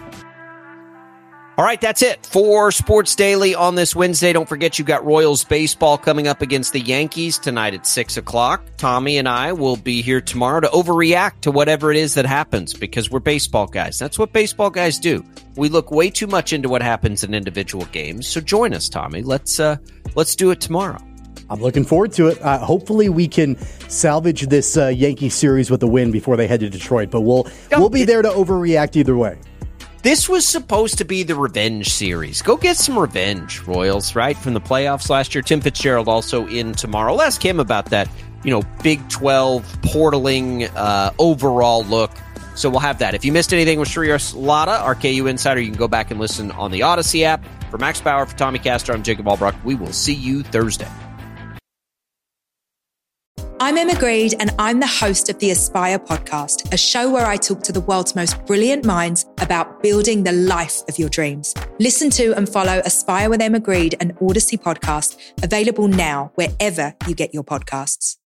Speaker 10: All right, that's it for Sports Daily on this Wednesday. Don't forget you got Royals baseball coming up against the Yankees tonight at 6 o'clock. Tommy and I will be here tomorrow to overreact to whatever it is that happens because we're baseball guys. That's what baseball guys do. We look way too much into what happens in individual games. So join us, Tommy. Let's do it tomorrow.
Speaker 11: I'm looking forward to it. Hopefully we can salvage this Yankee series with a win before they head to Detroit, but we'll be there to overreact either way.
Speaker 10: This was supposed to be the revenge series. Go get some revenge, Royals, right? From the playoffs last year. Tim Fitzgerald also in tomorrow. I'll ask him about that, Big 12 portaling overall look. So we'll have that. If you missed anything with Sharius Latta, our KU Insider, you can go back and listen on the Odyssey app. For Max Bauer, for Tommy Castro, I'm Jacob Albrock. We will see you Thursday.
Speaker 2: I'm Emma Greed, and I'm the host of the Aspire podcast, a show where I talk to the world's most brilliant minds about building the life of your dreams. Listen to and follow Aspire with Emma Grede, an Odyssey podcast, available now wherever you get your podcasts.